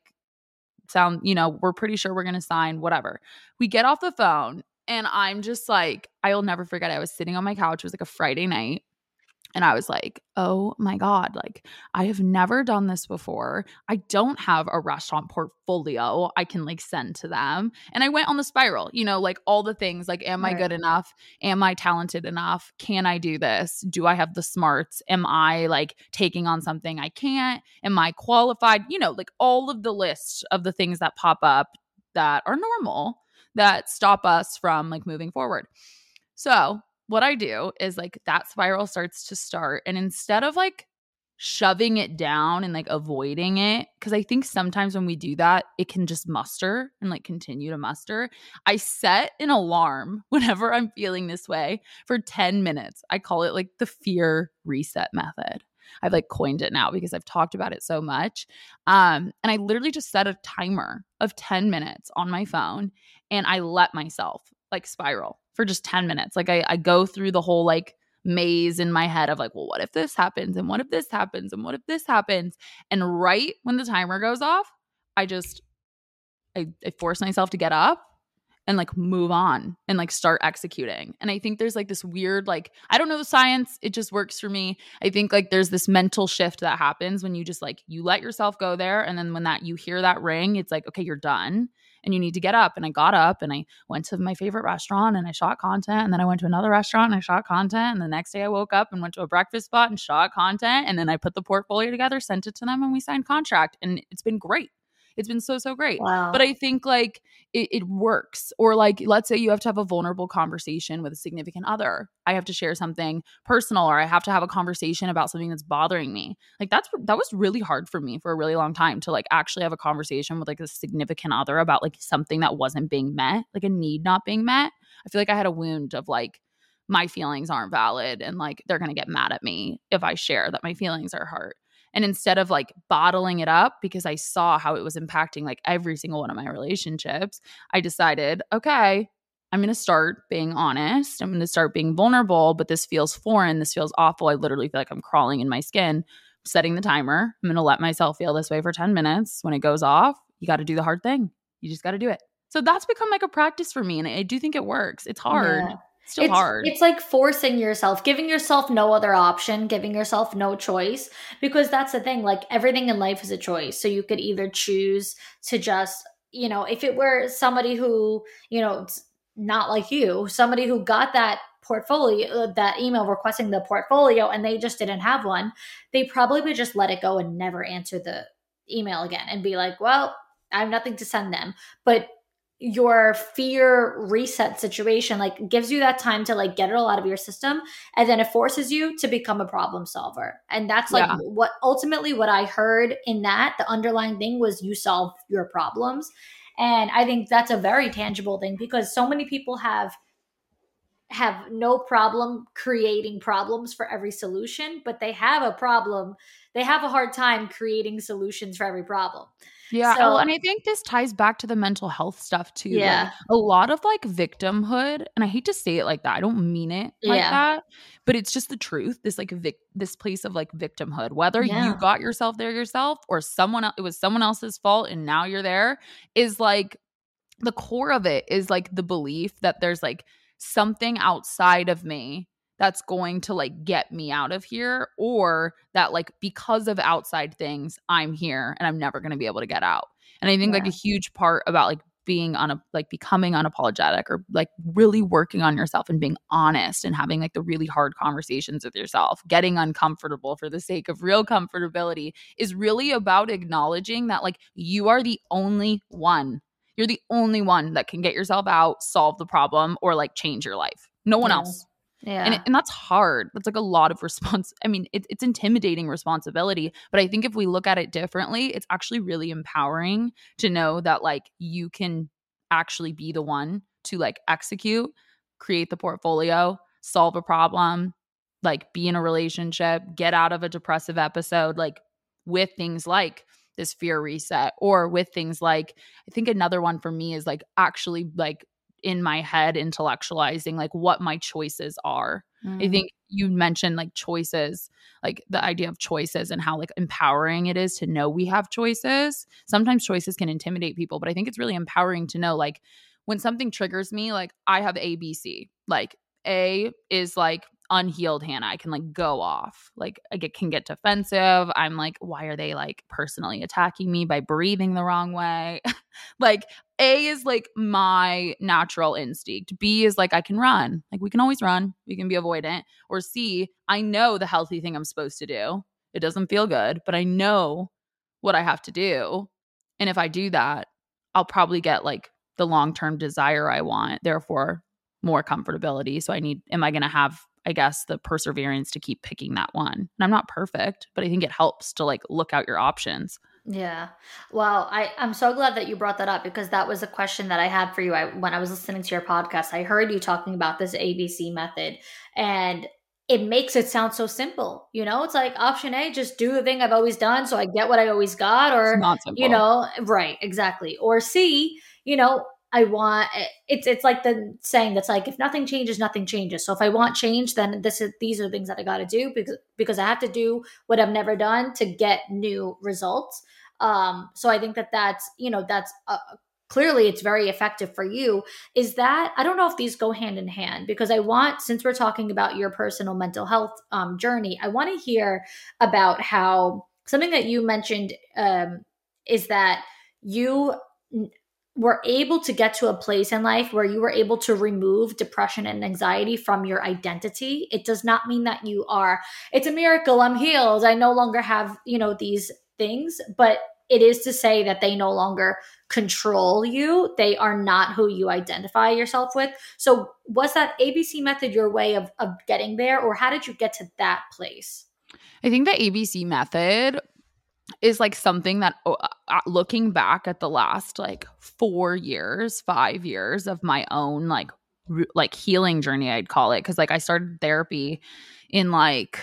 we're pretty sure we're going to sign, whatever. We get off the phone and I'm just like, I'll never forget. I was sitting on my couch. It was like a Friday night. And I was like, oh my God, like I have never done this before. I don't have a restaurant portfolio I can like send to them. And I went on the spiral, like all the things, like, am I good enough? Am I talented enough? Can I do this? Do I have the smarts? Am I like taking on something I can't? Am I qualified? Like all of the lists of the things that pop up that are normal that stop us from like moving forward. So what I do is like that spiral starts to start. And instead of like shoving it down and like avoiding it, because I think sometimes when we do that, it can just muster and like continue to muster. I set an alarm whenever I'm feeling this way for 10 minutes. I call it like the fear reset method. I've like coined it now because I've talked about it so much. And I literally just set a timer of 10 minutes on my phone, and I let myself like spiral for just 10 minutes. Like I go through the whole like maze in my head of like, well, what if this happens? And what if this happens? And what if this happens? And right when the timer goes off, I force myself to get up and like move on and like start executing. And I think there's like this weird, like, I don't know the science, it just works for me. I think like there's this mental shift that happens when you just like, you let yourself go there. And then when that you hear that ring, it's like, okay, you're done and you need to get up. And I got up and I went to my favorite restaurant and I shot content. And then I went to another restaurant and I shot content. And the next day I woke up and went to a breakfast spot and shot content. And then I put the portfolio together, sent it to them, and we signed contract. And it's been great. It's been so, so great. Wow. But I think like it works. Or like, let's say you have to have a vulnerable conversation with a significant other. I have to share something personal, or I have to have a conversation about something that's bothering me. Like that was really hard for me for a really long time to like actually have a conversation with like a significant other about like something that wasn't being met, like a need not being met. I feel like I had a wound of like, my feelings aren't valid and like they're going to get mad at me if I share that my feelings are hurt. And instead of like bottling it up because I saw how it was impacting like every single one of my relationships, I decided, okay, I'm going to start being honest. I'm going to start being vulnerable, but this feels foreign. This feels awful. I literally feel like I'm crawling in my skin. Setting the timer. I'm going to let myself feel this way for 10 minutes. When it goes off, you got to do the hard thing. You just got to do it. So that's become like a practice for me. And I do think it works. It's hard. Yeah. Still hard. It's like forcing yourself, giving yourself no other option, giving yourself no choice, because that's the thing, like everything in life is a choice. So you could either choose to just, if it were somebody who, it's not like you, somebody who got that portfolio, that email requesting the portfolio, and they just didn't have one, they probably would just let it go and never answer the email again and be like, well, I have nothing to send them. But your fear reset situation like gives you that time to like get it all out of your system, and then it forces you to become a problem solver. And that's like what ultimately what I heard in that the underlying thing was you solve your problems. And I think that's a very tangible thing, because so many people have no problem creating problems for every solution, but they have a hard time creating solutions for every problem. Yeah. And I think this ties back to the mental health stuff too. Yeah. Like, a lot of like victimhood, and I hate to say it like that. I don't mean it like that, but it's just the truth. This like this place of like victimhood, whether you got yourself there yourself or it was someone else's fault and now you're there, is like the core of it is like the belief that there's like something outside of me that's going to like get me out of here, or that like because of outside things I'm here and I'm never going to be able to get out. And I think like a huge part about like being becoming unapologetic, or like really working on yourself and being honest and having like the really hard conversations with yourself, getting uncomfortable for the sake of real comfortability, is really about acknowledging that like you are the only one. You're the only one that can get yourself out, solve the problem, or like change your life. No one else. Yeah. And that's hard. That's like a lot of it's intimidating responsibility. But I think if we look at it differently, it's actually really empowering to know that like you can actually be the one to like execute, create the portfolio, solve a problem, like be in a relationship, get out of a depressive episode, like with things like this fear reset, or with things like, I think another one for me is like actually like in my head intellectualizing like what my choices are. I think you mentioned like choices, like the idea of choices and how like empowering it is to know we have choices. Sometimes choices can intimidate people, but I think it's really empowering to know like when something triggers me, like I have ABC. Like A is like unhealed Hannah. I can like go off. Like can get defensive. I'm like, why are they like personally attacking me by breathing the wrong way? Like A is like my natural instinct. B is like I can run. Like we can always run. We can be avoidant. Or C, I know the healthy thing I'm supposed to do. It doesn't feel good, but I know what I have to do. And if I do that, I'll probably get like the long-term desire I want. Therefore, more comfortability. So am I going to have I guess, the perseverance to keep picking that one. And I'm not perfect, but I think it helps to like look out your options. Yeah. Well, I'm so glad that you brought that up because that was a question that I had for you. When I was listening to your podcast, I heard you talking about this ABC method, and it makes it sound so simple. It's like option A, just do the thing I've always done so I get what I always got, It's or, not simple. right, exactly. Or C, I want it's like the saying that's like, if nothing changes, nothing changes. So if I want change, then these are things that I got to do because I have to do what I've never done to get new results. So I think that's clearly it's very effective for you. Is that, I don't know if these go hand in hand, because since we're talking about your personal mental health journey, I want to hear about how something that you mentioned is that you were able to get to a place in life where you were able to remove depression and anxiety from your identity. It does not mean that it's a miracle, I'm healed, I no longer have, these things, but it is to say that they no longer control you. They are not who you identify yourself with. So was that ABC method your way of getting there, or how did you get to that place? I think the ABC method is like something that looking back at the last like 5 years of my own like healing journey, I'd call it. Cause like I started therapy in like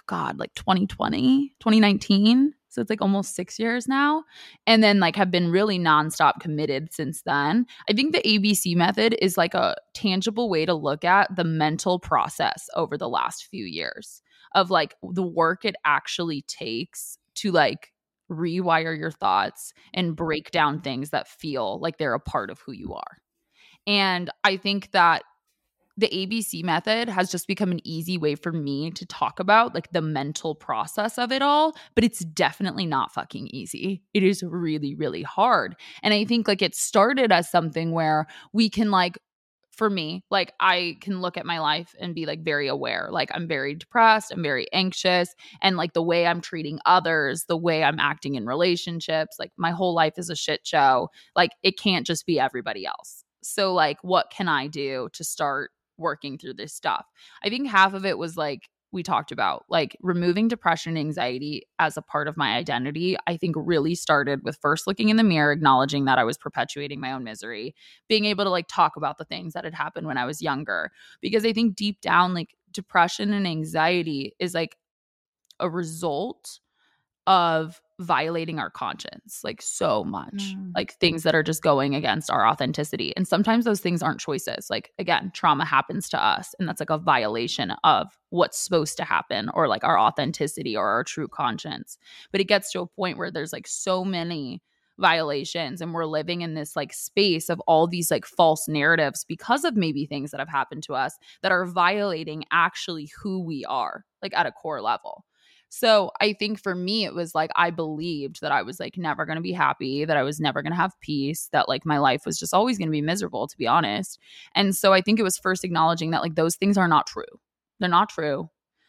2019. So it's like almost 6 years now. And then like have been really nonstop committed since then. I think the ABC method is like a tangible way to look at the mental process over the last few years of like the work it actually takes to like rewire your thoughts and break down things that feel like they're a part of who you are. And I think that the ABC method has just become an easy way for me to talk about like the mental process of it all, but it's definitely not fucking easy. It is really, really hard. And I think like it started as something where we can like, for me, like I can look at my life and be like very aware. Like I'm very depressed, I'm very anxious, and like the way I'm treating others, the way I'm acting in relationships, like my whole life is a shit show. Like it can't just be everybody else. So like what can I do to start working through this stuff? I think half of it was like we talked about, like removing depression and anxiety as a part of my identity. I think really started with first looking in the mirror, acknowledging that I was perpetuating my own misery, being able to like talk about the things that had happened when I was younger. Because I think deep down, like depression and anxiety is like a result of violating our conscience like so much, like things that are just going against our authenticity. And sometimes those things aren't choices. Like again, trauma happens to us and that's like a violation of what's supposed to happen, or like our authenticity or our true conscience. But it gets to a point where there's like so many violations and we're living in this like space of all these like false narratives because of maybe things that have happened to us that are violating actually who we are, like at a core level. So I think for me, it was like I believed that I was like never going to be happy, that I was never going to have peace, that like my life was just always going to be miserable, to be honest. And so I think it was first acknowledging that like those things are not true. They're not true.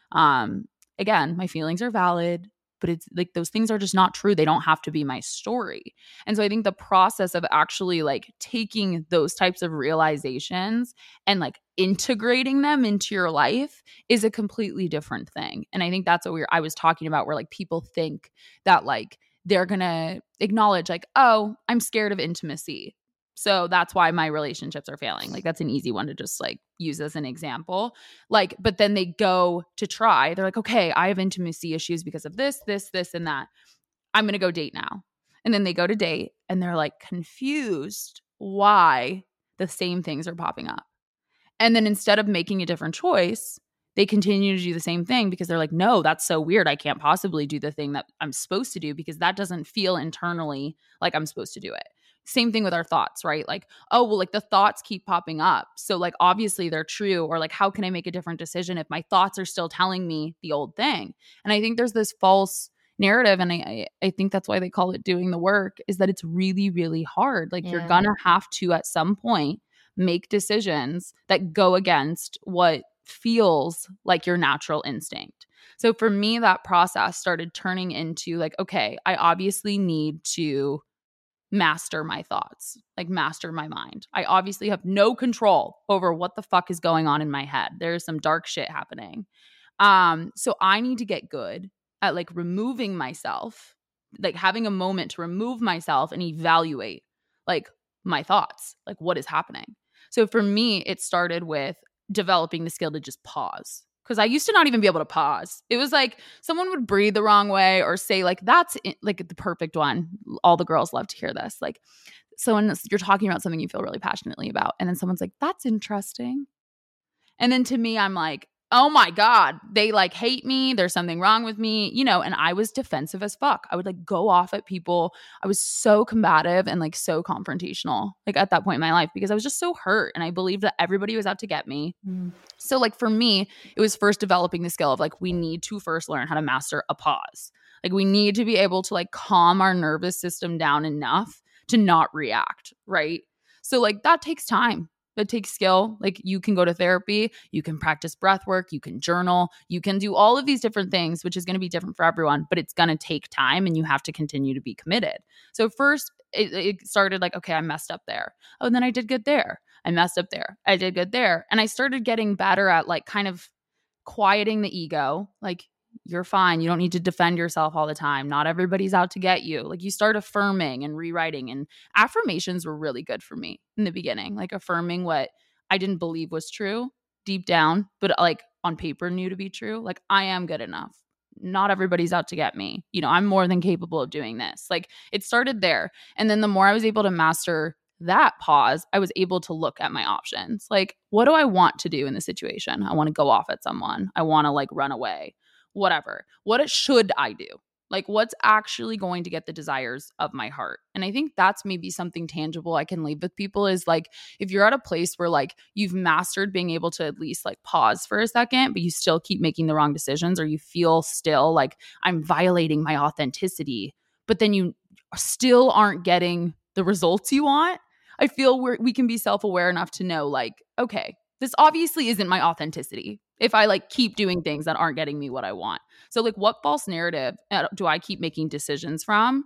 Again, my feelings are valid, but it's like those things are just not true. They don't have to be my story. And so I think the process of actually like taking those types of realizations and like integrating them into your life is a completely different thing. And I think that's what I was talking about, where like people think that like they're going to acknowledge like, oh, I'm scared of intimacy, so that's why my relationships are failing. Like that's an easy one to just like use as an example. Like, but then they go to try. They're like, okay, I have intimacy issues because of this, and that. I'm going to go date now. And then they go to date and they're like confused why the same things are popping up. And then instead of making a different choice, they continue to do the same thing because they're like, no, that's so weird. I can't possibly do the thing that I'm supposed to do because that doesn't feel internally like I'm supposed to do it. Same thing with our thoughts, right? Like, oh, well, like the thoughts keep popping up. So like, obviously they're true. Or like, how can I make a different decision if my thoughts are still telling me the old thing? And I think there's this false narrative. And I think that's why they call it doing the work, is that it's really, really hard. Like you're going to have to, at some point, make decisions that go against what feels like your natural instinct. So for me, that process started turning into like, okay, I obviously need to master my thoughts, like master my mind. I obviously have no control over what the fuck is going on in my head. There's some dark shit happening. So I need to get good at like removing myself, like having a moment to remove myself and evaluate like my thoughts, like what is happening. So for me, it started with developing the skill to just pause. Because I used to not even be able to pause. It was like someone would breathe the wrong way or say like, that's like the perfect one. All the girls love to hear this. Like, so when you're talking about something you feel really passionately about, and then someone's like, that's interesting. And then to me, I'm like, oh my God, they like hate me. There's something wrong with me, you know, and I was defensive as fuck. I would like go off at people. I was so combative and like so confrontational, like at that point in my life, because I was just so hurt and I believed that everybody was out to get me. So like for me, it was first developing the skill of like, we need to first learn how to master a pause. Like we need to be able to like calm our nervous system down enough to not react, right? So like that takes time. That takes skill. Like you can go to therapy, you can practice breath work, you can journal, you can do all of these different things, which is going to be different for everyone, but it's going to take time and you have to continue to be committed. So first it started like, okay, I messed up there. Oh, and then I did good there. I messed up there. I did good there. And I started getting better at like kind of quieting the ego. Like, you're fine. You don't need to defend yourself all the time. Not everybody's out to get you. Like you start affirming and rewriting, and affirmations were really good for me in the beginning, like affirming what I didn't believe was true deep down, but like on paper knew to be true. Like I am good enough. Not everybody's out to get me. You know, I'm more than capable of doing this. Like it started there. And then the more I was able to master that pause, I was able to look at my options. Like, what do I want to do in the situation? I want to go off at someone. I want to like run away. Whatever. What should I do? Like what's actually going to get the desires of my heart? And I think that's maybe something tangible I can leave with people is like, if you're at a place where like you've mastered being able to at least like pause for a second, but you still keep making the wrong decisions, or you feel still like I'm violating my authenticity, but then you still aren't getting the results you want. I feel we can be self-aware enough to know like, okay, this obviously isn't my authenticity if I like keep doing things that aren't getting me what I want. So like what false narrative do I keep making decisions from,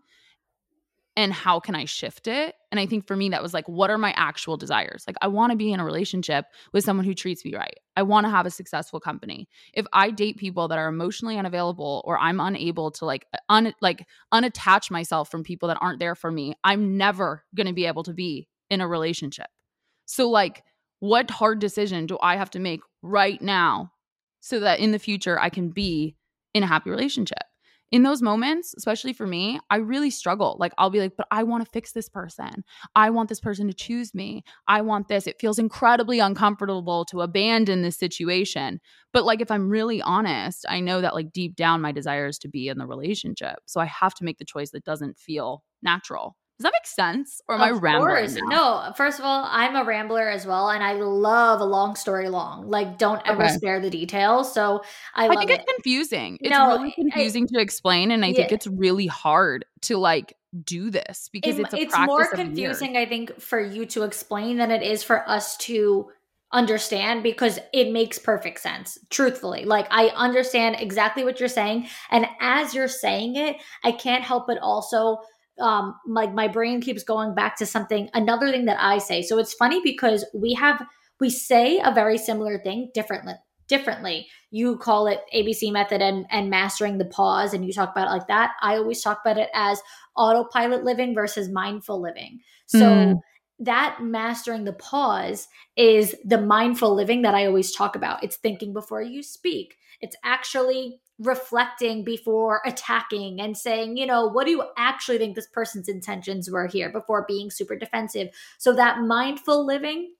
and how can I shift it? And I think for me that was like, what are my actual desires? Like I want to be in a relationship with someone who treats me right. I want to have a successful company. If I date people that are emotionally unavailable, or I'm unable to like unattach myself from people that aren't there for me, I'm never going to be able to be in a relationship. So like, what hard decision do I have to make right now so that in the future I can be in a happy relationship? In those moments, especially for me, I really struggle. Like I'll be like, but I want to fix this person. I want this person to choose me. I want this. It feels incredibly uncomfortable to abandon this situation. But like if I'm really honest, I know that like deep down my desire is to be in the relationship. So I have to make the choice that doesn't feel natural. Does that make sense? Or am I rambling now? No, first of all, I'm a rambler as well, and I love a long story long. Like, don't ever spare the details. So I love think it. It's confusing. It's really confusing to explain, and I think it's really hard to like do this because it's more confusing, I think, for you to explain than it is for us to understand, because it makes perfect sense. Truthfully, like I understand exactly what you're saying, and as you're saying it, I can't help but also like my brain keeps going back to another thing that I say. So it's funny because we say a very similar thing differently. You call it ABC method and mastering the pause, and you talk about it like that. I always talk about it as autopilot living versus mindful living. So that mastering the pause is the mindful living that I always talk about. It's thinking before you speak. It's actually reflecting before attacking and saying, you know, what do you actually think this person's intentions were here before being super defensive? So that mindful living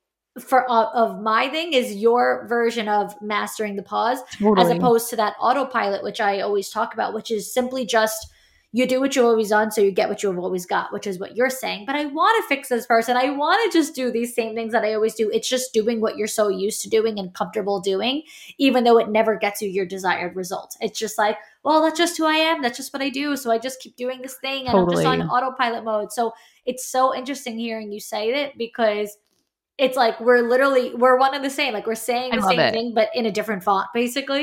of my thing is your version of mastering the pause, as opposed to that autopilot, which I always talk about, which is simply just you do what you've always done, so you get what you've always got, which is what you're saying. But I want to fix this person. I want to just do these same things that I always do. It's just doing what you're so used to doing and comfortable doing, even though it never gets you your desired result. It's just like, well, that's just who I am. That's just what I do. So I just keep doing this thing, and I'm just on autopilot mode. So it's so interesting hearing you say it, because it's like we're one and the same. Like we're saying the same thing, but in a different font, basically.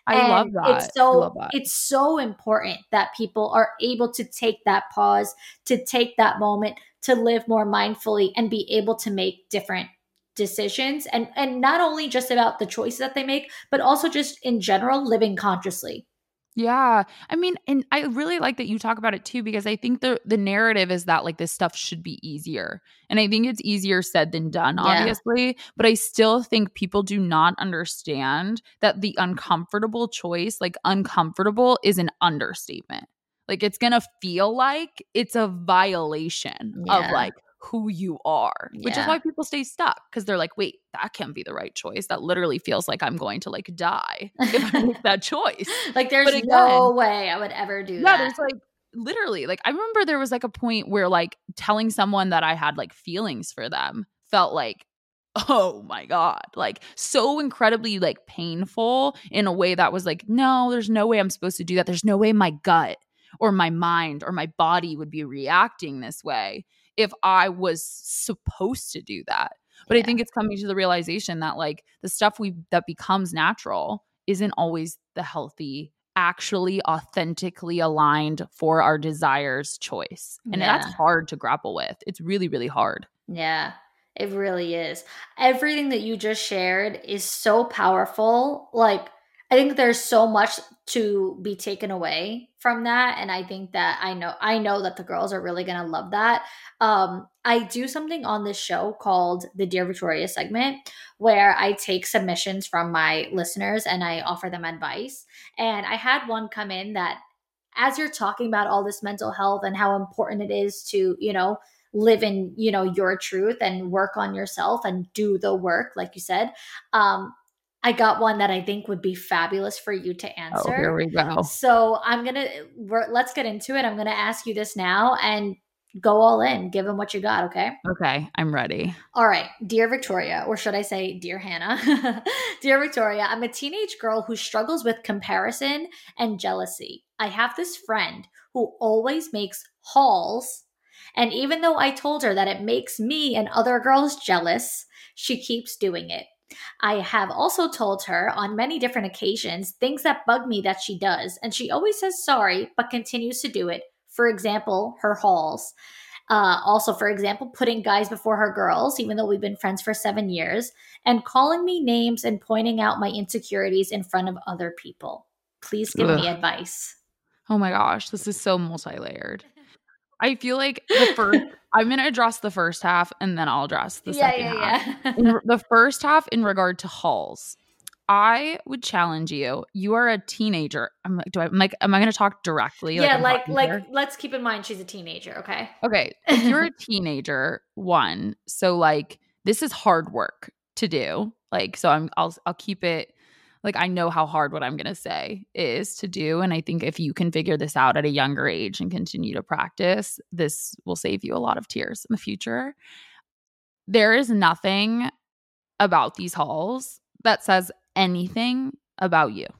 I love And that. I love that. it's so important that people are able to take that pause, to take that moment, to live more mindfully and be able to make different decisions, and not only just about the choices that they make, but also just in general living consciously. Yeah. I mean, and I really like that you talk about it too, because I think the narrative is that like this stuff should be easier. And I think it's easier said than done, Yeah. obviously. But I still think people do not understand that the uncomfortable choice, like uncomfortable, is an understatement. Like it's gonna feel like it's a violation of Yeah. like who you are, which is Yeah. why people stay stuck, because they're like, wait, that can't be the right choice. That literally feels like I'm going to like die if I make that choice. Like there's But again, no way I would ever do yeah, that. there's like literally, like I remember there was like a point where like telling someone that I had like feelings for them felt like, oh my God, like so incredibly like painful in a way that was like, no, there's no way I'm supposed to do that. There's no way my gut or my mind or my body would be reacting this way if I was supposed to do that. But I Yeah. think it's coming to the realization that like the stuff that becomes natural isn't always the healthy, actually authentically aligned for our desires choice. And that's Yeah. hard to grapple with. It's really, really hard. Yeah, it really is. Everything that you just shared is so powerful. Like, I think there's so much to be taken away from that. And I think that I know that the girls are really gonna love that. I do something on this show called the Dear Victoria segment where I take submissions from my listeners and I offer them advice. And I had one come in that as you're talking about all this mental health and how important it is to, live in your truth and work on yourself and do the work like you said, I got one that I think would be fabulous for you to Oh, here answer. we go. So let's get into it. I'm gonna ask you this now and go all in, give them what you got. Okay. Okay, I'm ready. All right, dear Victoria, or should I say dear Hannah? Dear Victoria, I'm a teenage girl who struggles with comparison and jealousy. I have this friend who always makes hauls, and even though I told her that it makes me and other girls jealous, she keeps doing it. I have also told her on many different occasions things that bug me that she does, and she always says sorry but continues to do it. For example, her hauls. Also, for example, putting guys before her girls, even though we've been friends for 7 years, and calling me names and pointing out my insecurities in front of other people. Please give me Ugh. advice. Oh my gosh, this is so multi-layered. I feel like I'm going to address the first half and then I'll address the second half. Yeah. The first half in regard to hauls, I would challenge you. You are a teenager. Am I going to talk directly? Yeah, I'm like talking to her? let's keep in mind she's a teenager, okay? Okay. If you're a teenager, one, so like this is hard work to do. Like, so I'll keep it like I know how hard what I'm going to say is to do. And I think if you can figure this out at a younger age and continue to practice, this will save you a lot of tears in the future. There is nothing about these hauls that says anything about you.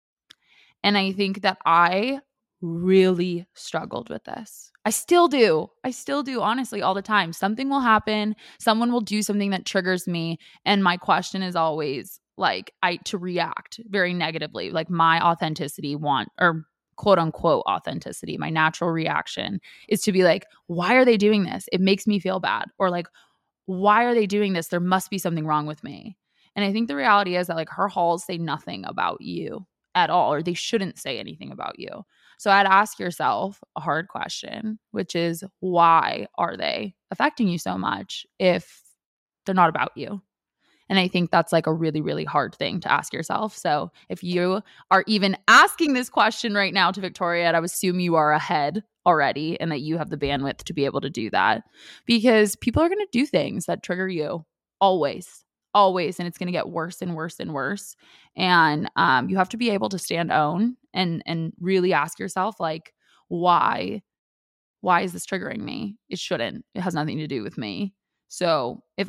And I think that I really struggled with this. I still do, honestly, all the time. Something will happen. Someone will do something that triggers me. And my question is always like, to react very negatively, like my authenticity or quote unquote authenticity, my natural reaction is to be like, why are they doing this? It makes me feel bad. Or like, why are they doing this? There must be something wrong with me. And I think the reality is that like her hauls say nothing about you at all, or they shouldn't say anything about you. So I'd ask yourself a hard question, which is why are they affecting you so much if they're not about you? And I think that's like a really, really hard thing to ask yourself. So if you are even asking this question right now to Victoria, I would assume you are ahead already and that you have the bandwidth to be able to do that, because people are going to do things that trigger you always. And it's going to get worse and worse and worse. And you have to be able to stand own and really ask yourself, like, why is this triggering me? It shouldn't. It has nothing to do with me. So if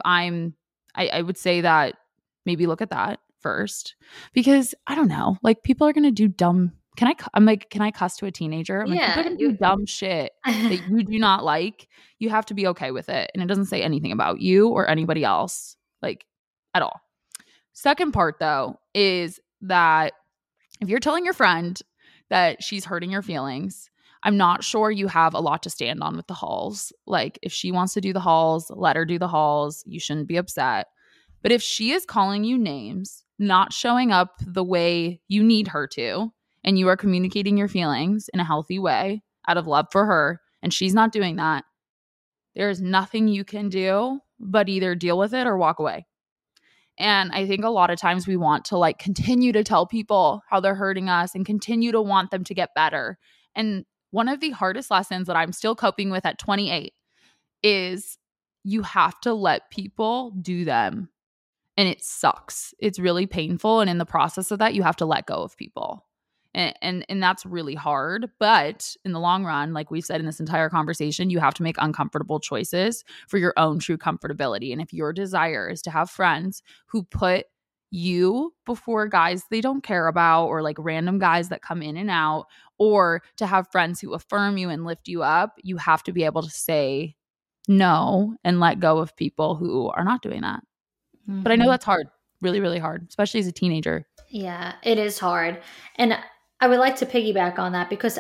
I would say that maybe look at that first, because I don't know, like people are going to do dumb. Can I cuss to a teenager? I'm like, people are going to do dumb shit that you do not like. You have to be okay with it. And it doesn't say anything about you or anybody else, like at all. Second part though, is that if you're telling your friend that she's hurting your feelings, I'm not sure you have a lot to stand on with the hauls. Like, if she wants to do the hauls, let her do the hauls. You shouldn't be upset. But if she is calling you names, not showing up the way you need her to, and you are communicating your feelings in a healthy way out of love for her, and she's not doing that, there is nothing you can do but either deal with it or walk away. And I think a lot of times we want to like continue to tell people how they're hurting us and continue to want them to get better. And one of the hardest lessons that I'm still coping with at 28 is you have to let people do them. And it sucks. It's really painful. And in the process of that, you have to let go of people. And that's really hard. But in the long run, like we've said in this entire conversation, you have to make uncomfortable choices for your own true comfortability. And if your desire is to have friends who put you before guys they don't care about, or like random guys that come in and out, or to have friends who affirm you and lift you up, you have to be able to say no and let go of people who are not doing that. Mm-hmm. But I know that's hard, really, really hard, especially as a teenager. Yeah, it is hard. And I would like to piggyback on that because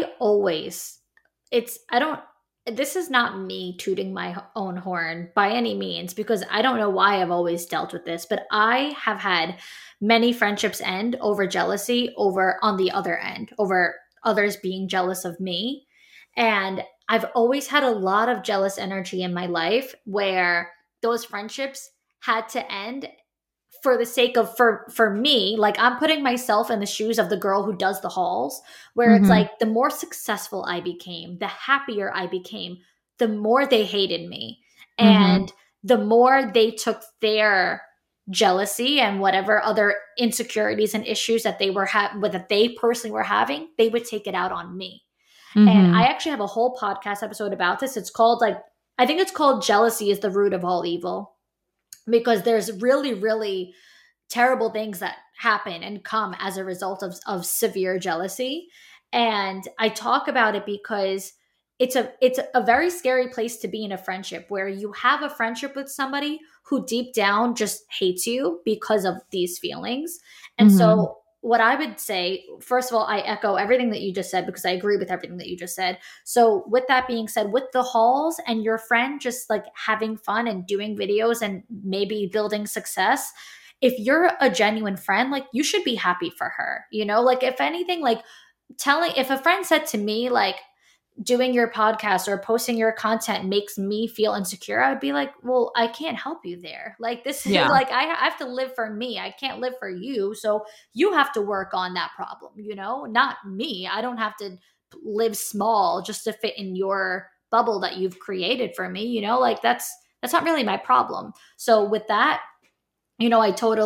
this is not me tooting my own horn by any means, because I don't know why I've always dealt with this, but I have had many friendships end over jealousy on the other end, over others being jealous of me. And I've always had a lot of jealous energy in my life where those friendships had to end for the sake of, for me, like I'm putting myself in the shoes of the girl who does the hauls, where it's like the more successful I became, the happier I became, the more they hated me. And the more they took their jealousy and whatever other insecurities and issues that they were that they personally were having, they would take it out on me. And I actually have a whole podcast episode about this. It's called I think it's called Jealousy is the Root of All Evil. Because there's really, really terrible things that happen and come as a result of severe jealousy. And I talk about it because it's a very scary place to be in a friendship, where you have a friendship with somebody who deep down just hates you because of these feelings. And so what I would say, first of all, I echo everything that you just said because I agree with everything that you just said. So with that being said, with the hauls and your friend just like having fun and doing videos and maybe building success, if you're a genuine friend, like you should be happy for her, you know, like if anything, like if a friend said to me, like, doing your podcast or posting your content makes me feel insecure, I would be like, well, I can't help you there. Like this is like, I have to live for me. I can't live for you. So you have to work on that problem, you know, not me. I don't have to live small just to fit in your bubble that you've created for me. You know, like that's not really my problem. So with that, you know,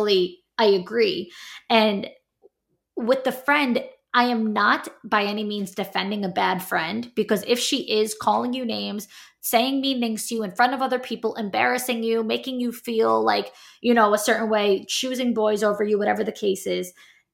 I agree. And with the friend, I am not by any means defending a bad friend, because if she is calling you names, saying mean things to you in front of other people, embarrassing you, making you feel like, you know, a certain way, choosing boys over you, whatever the case is,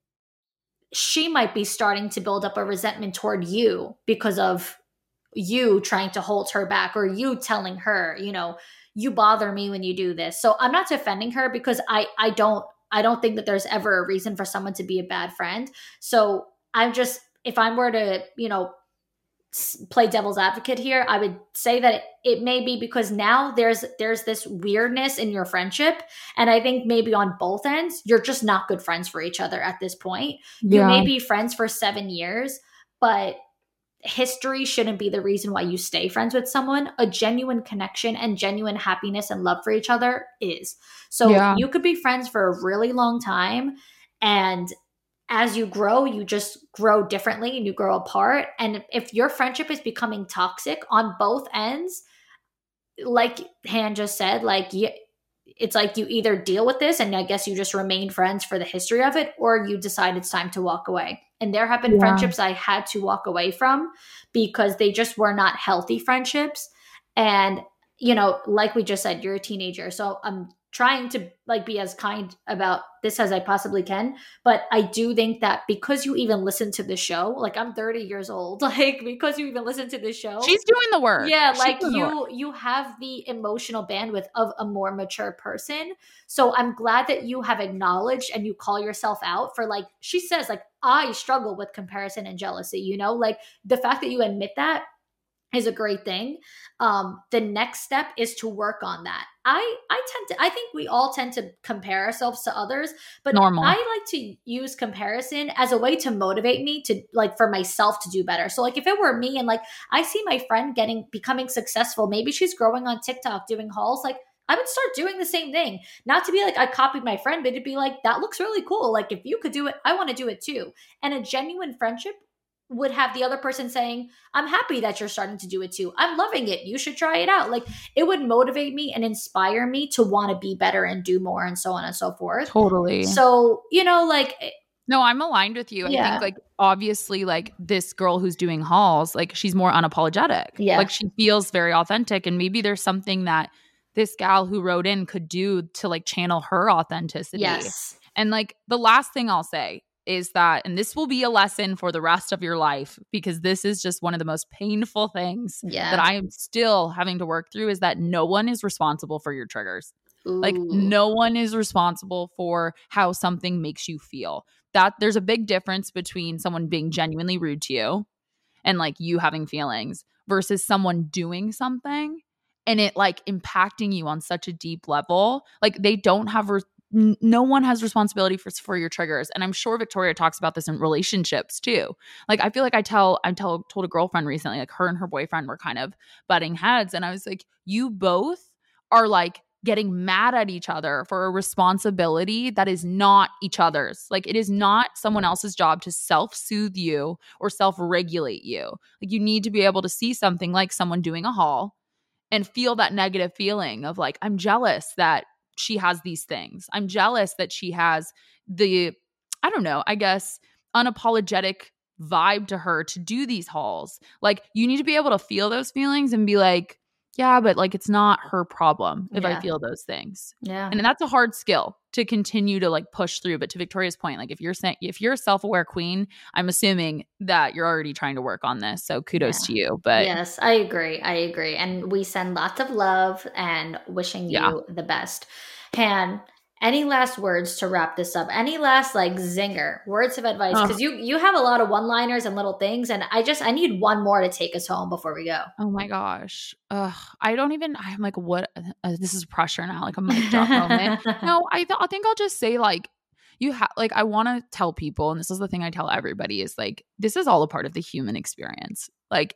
she might be starting to build up a resentment toward you because of you trying to hold her back, or you telling her, you know, you bother me when you do this. So I'm not defending her, because I don't think that there's ever a reason for someone to be a bad friend. So I'm just, if I were to, you know, play devil's advocate here, I would say that it may be because now there's this weirdness in your friendship. And I think maybe on both ends, you're just not good friends for each other at this point. You may be friends for 7 years, but history shouldn't be the reason why you stay friends with someone. A genuine connection and genuine happiness and love for each other is. So you could be friends for a really long time, and as you grow, you just grow differently and you grow apart. And if your friendship is becoming toxic on both ends, like Han just said, like it's like you either deal with this and I guess you just remain friends for the history of it, or you decide it's time to walk away. And there have been friendships I had to walk away from because they just were not healthy friendships. And, you know, like we just said, you're a teenager. So I'm trying to like be as kind about this as I possibly can. But I do think that because you even listen to the show, like I'm 30 years old, like because you even listen to the show. She's doing the work. Yeah. Like you have the emotional bandwidth of a more mature person. So I'm glad that you have acknowledged and you call yourself out for, like she says, like I struggle with comparison and jealousy, you know, like the fact that you admit that is a great thing. The next step is to work on that. I think we all tend to compare ourselves to others, but Normal. I like to use comparison as a way to motivate me to like for myself to do better. So like if it were me and like I see my friend becoming successful, maybe she's growing on TikTok doing hauls, like I would start doing the same thing. Not to be like I copied my friend, but it'd be like, that looks really cool. Like if you could do it, I want to do it too. And a genuine friendship would have the other person saying, I'm happy that you're starting to do it too. I'm loving it. You should try it out. Like it would motivate me and inspire me to want to be better and do more and so on and so forth. Totally. So, you know, like. No, I'm aligned with you. Yeah. I think like obviously like this girl who's doing hauls, like she's more unapologetic. Yeah. Like she feels very authentic, and maybe there's something that this gal who wrote in could do to like channel her authenticity. Yes. And like the last thing I'll say is that, and this will be a lesson for the rest of your life, because this is just one of the most painful things that I am still having to work through, is that no one is responsible for your triggers. Ooh. Like no one is responsible for how something makes you feel. That there's a big difference between someone being genuinely rude to you and like you having feelings versus someone doing something and it like impacting you on such a deep level. Like they don't have no one has responsibility for your triggers. And I'm sure Victoria talks about this in relationships too. Like I feel like I told a girlfriend recently, like her and her boyfriend were kind of butting heads, and I was like, you both are like getting mad at each other for a responsibility that is not each other's. Like it is not someone else's job to self-soothe you or self-regulate you. Like you need to be able to see something like someone doing a haul and feel that negative feeling of like, I'm jealous that she has these things. I'm jealous that she has the, I don't know, I guess, unapologetic vibe to her to do these hauls. Like you need to be able to feel those feelings and be like, yeah, but like it's not her problem if I feel those things. Yeah. And that's a hard skill to continue to like push through. But to Victoria's point, like if you're a self-aware queen, I'm assuming that you're already trying to work on this. So kudos to you. But yes, I agree. And we send lots of love and wishing you the best. Han, any last words to wrap this up? Any last like zinger words of advice? Because you have a lot of one-liners and little things, and I need one more to take us home before we go. Oh my gosh. I'm like, what? This is pressure now, like a mic drop moment. No, I think I'll just say like, I want to tell people, and this is the thing I tell everybody, is like, this is all a part of the human experience. Like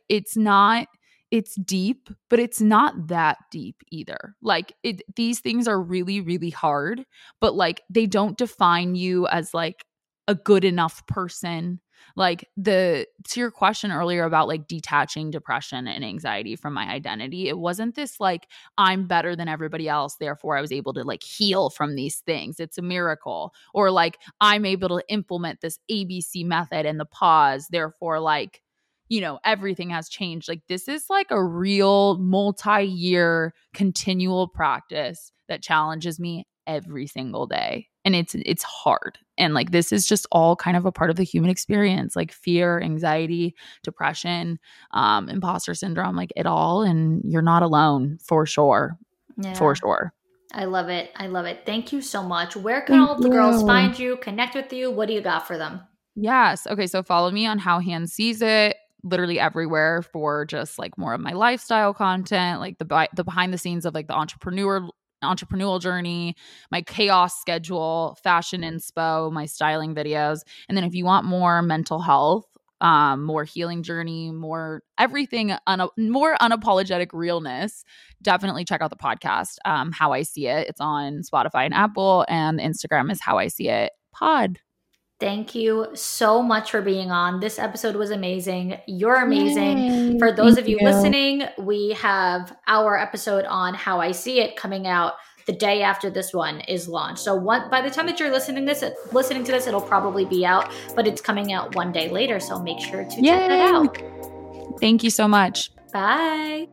it's deep, but it's not that deep either. Like these things are really, really hard, but like they don't define you as like a good enough person. Like to your question earlier about like detaching depression and anxiety from my identity, it wasn't this like I'm better than everybody else, therefore I was able to like heal from these things. It's a miracle. Or like I'm able to implement this ABC method and the pause, therefore like, you know, everything has changed. Like this is like a real multi-year continual practice that challenges me every single day. And it's hard. And like this is just all kind of a part of the human experience, like fear, anxiety, depression, imposter syndrome, like it all. And you're not alone for sure. Yeah. For sure. I love it. Thank you so much. Where can all of the girls find you, connect with you? What do you got for them? Yes. Okay. So follow me on How Han Sees It, literally everywhere, for just like more of my lifestyle content, like the behind the scenes of like the entrepreneurial journey, my chaos schedule, fashion inspo, my styling videos. And then if you want more mental health, more healing journey, more everything, more unapologetic realness, definitely check out the podcast, How I See It. It's on Spotify and Apple, and Instagram is How I See It Pod. Thank you so much for being on. This episode was amazing. You're amazing. Yay, for those of you listening, we have our episode on How I See It coming out the day after this one is launched. So by the time that you're listening to this, it'll probably be out, but it's coming out one day later. So make sure to check that out. Thank you so much. Bye.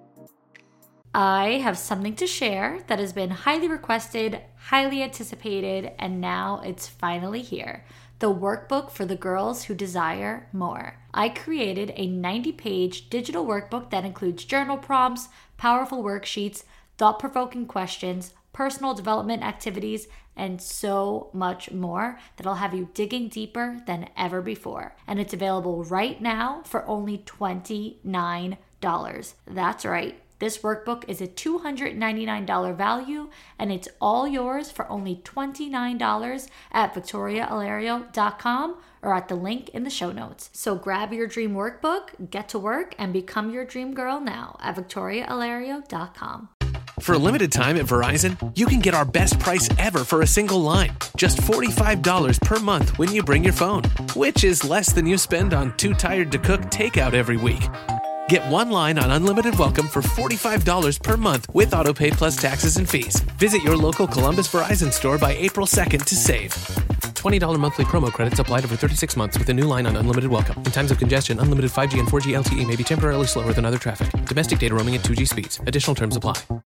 I have something to share that has been highly requested, highly anticipated, and now it's finally here. The workbook for the girls who desire more. I created a 90-page digital workbook that includes journal prompts, powerful worksheets, thought-provoking questions, personal development activities, and so much more that'll have you digging deeper than ever before. And it's available right now for only $29. That's right. This workbook is a $299 value, and it's all yours for only $29 at VictoriaAlario.com or at the link in the show notes. So grab your dream workbook, get to work, and become your dream girl now at VictoriaAlario.com. For a limited time at Verizon, you can get our best price ever for a single line. Just $45 per month when you bring your phone, which is less than you spend on Too Tired to Cook takeout every week. Get one line on Unlimited Welcome for $45 per month with AutoPay plus taxes and fees. Visit your local Columbus Verizon store by April 2nd to save. $20 monthly promo credits applied over 36 months with a new line on Unlimited Welcome. In times of congestion, unlimited 5G and 4G LTE may be temporarily slower than other traffic. Domestic data roaming at 2G speeds. Additional terms apply.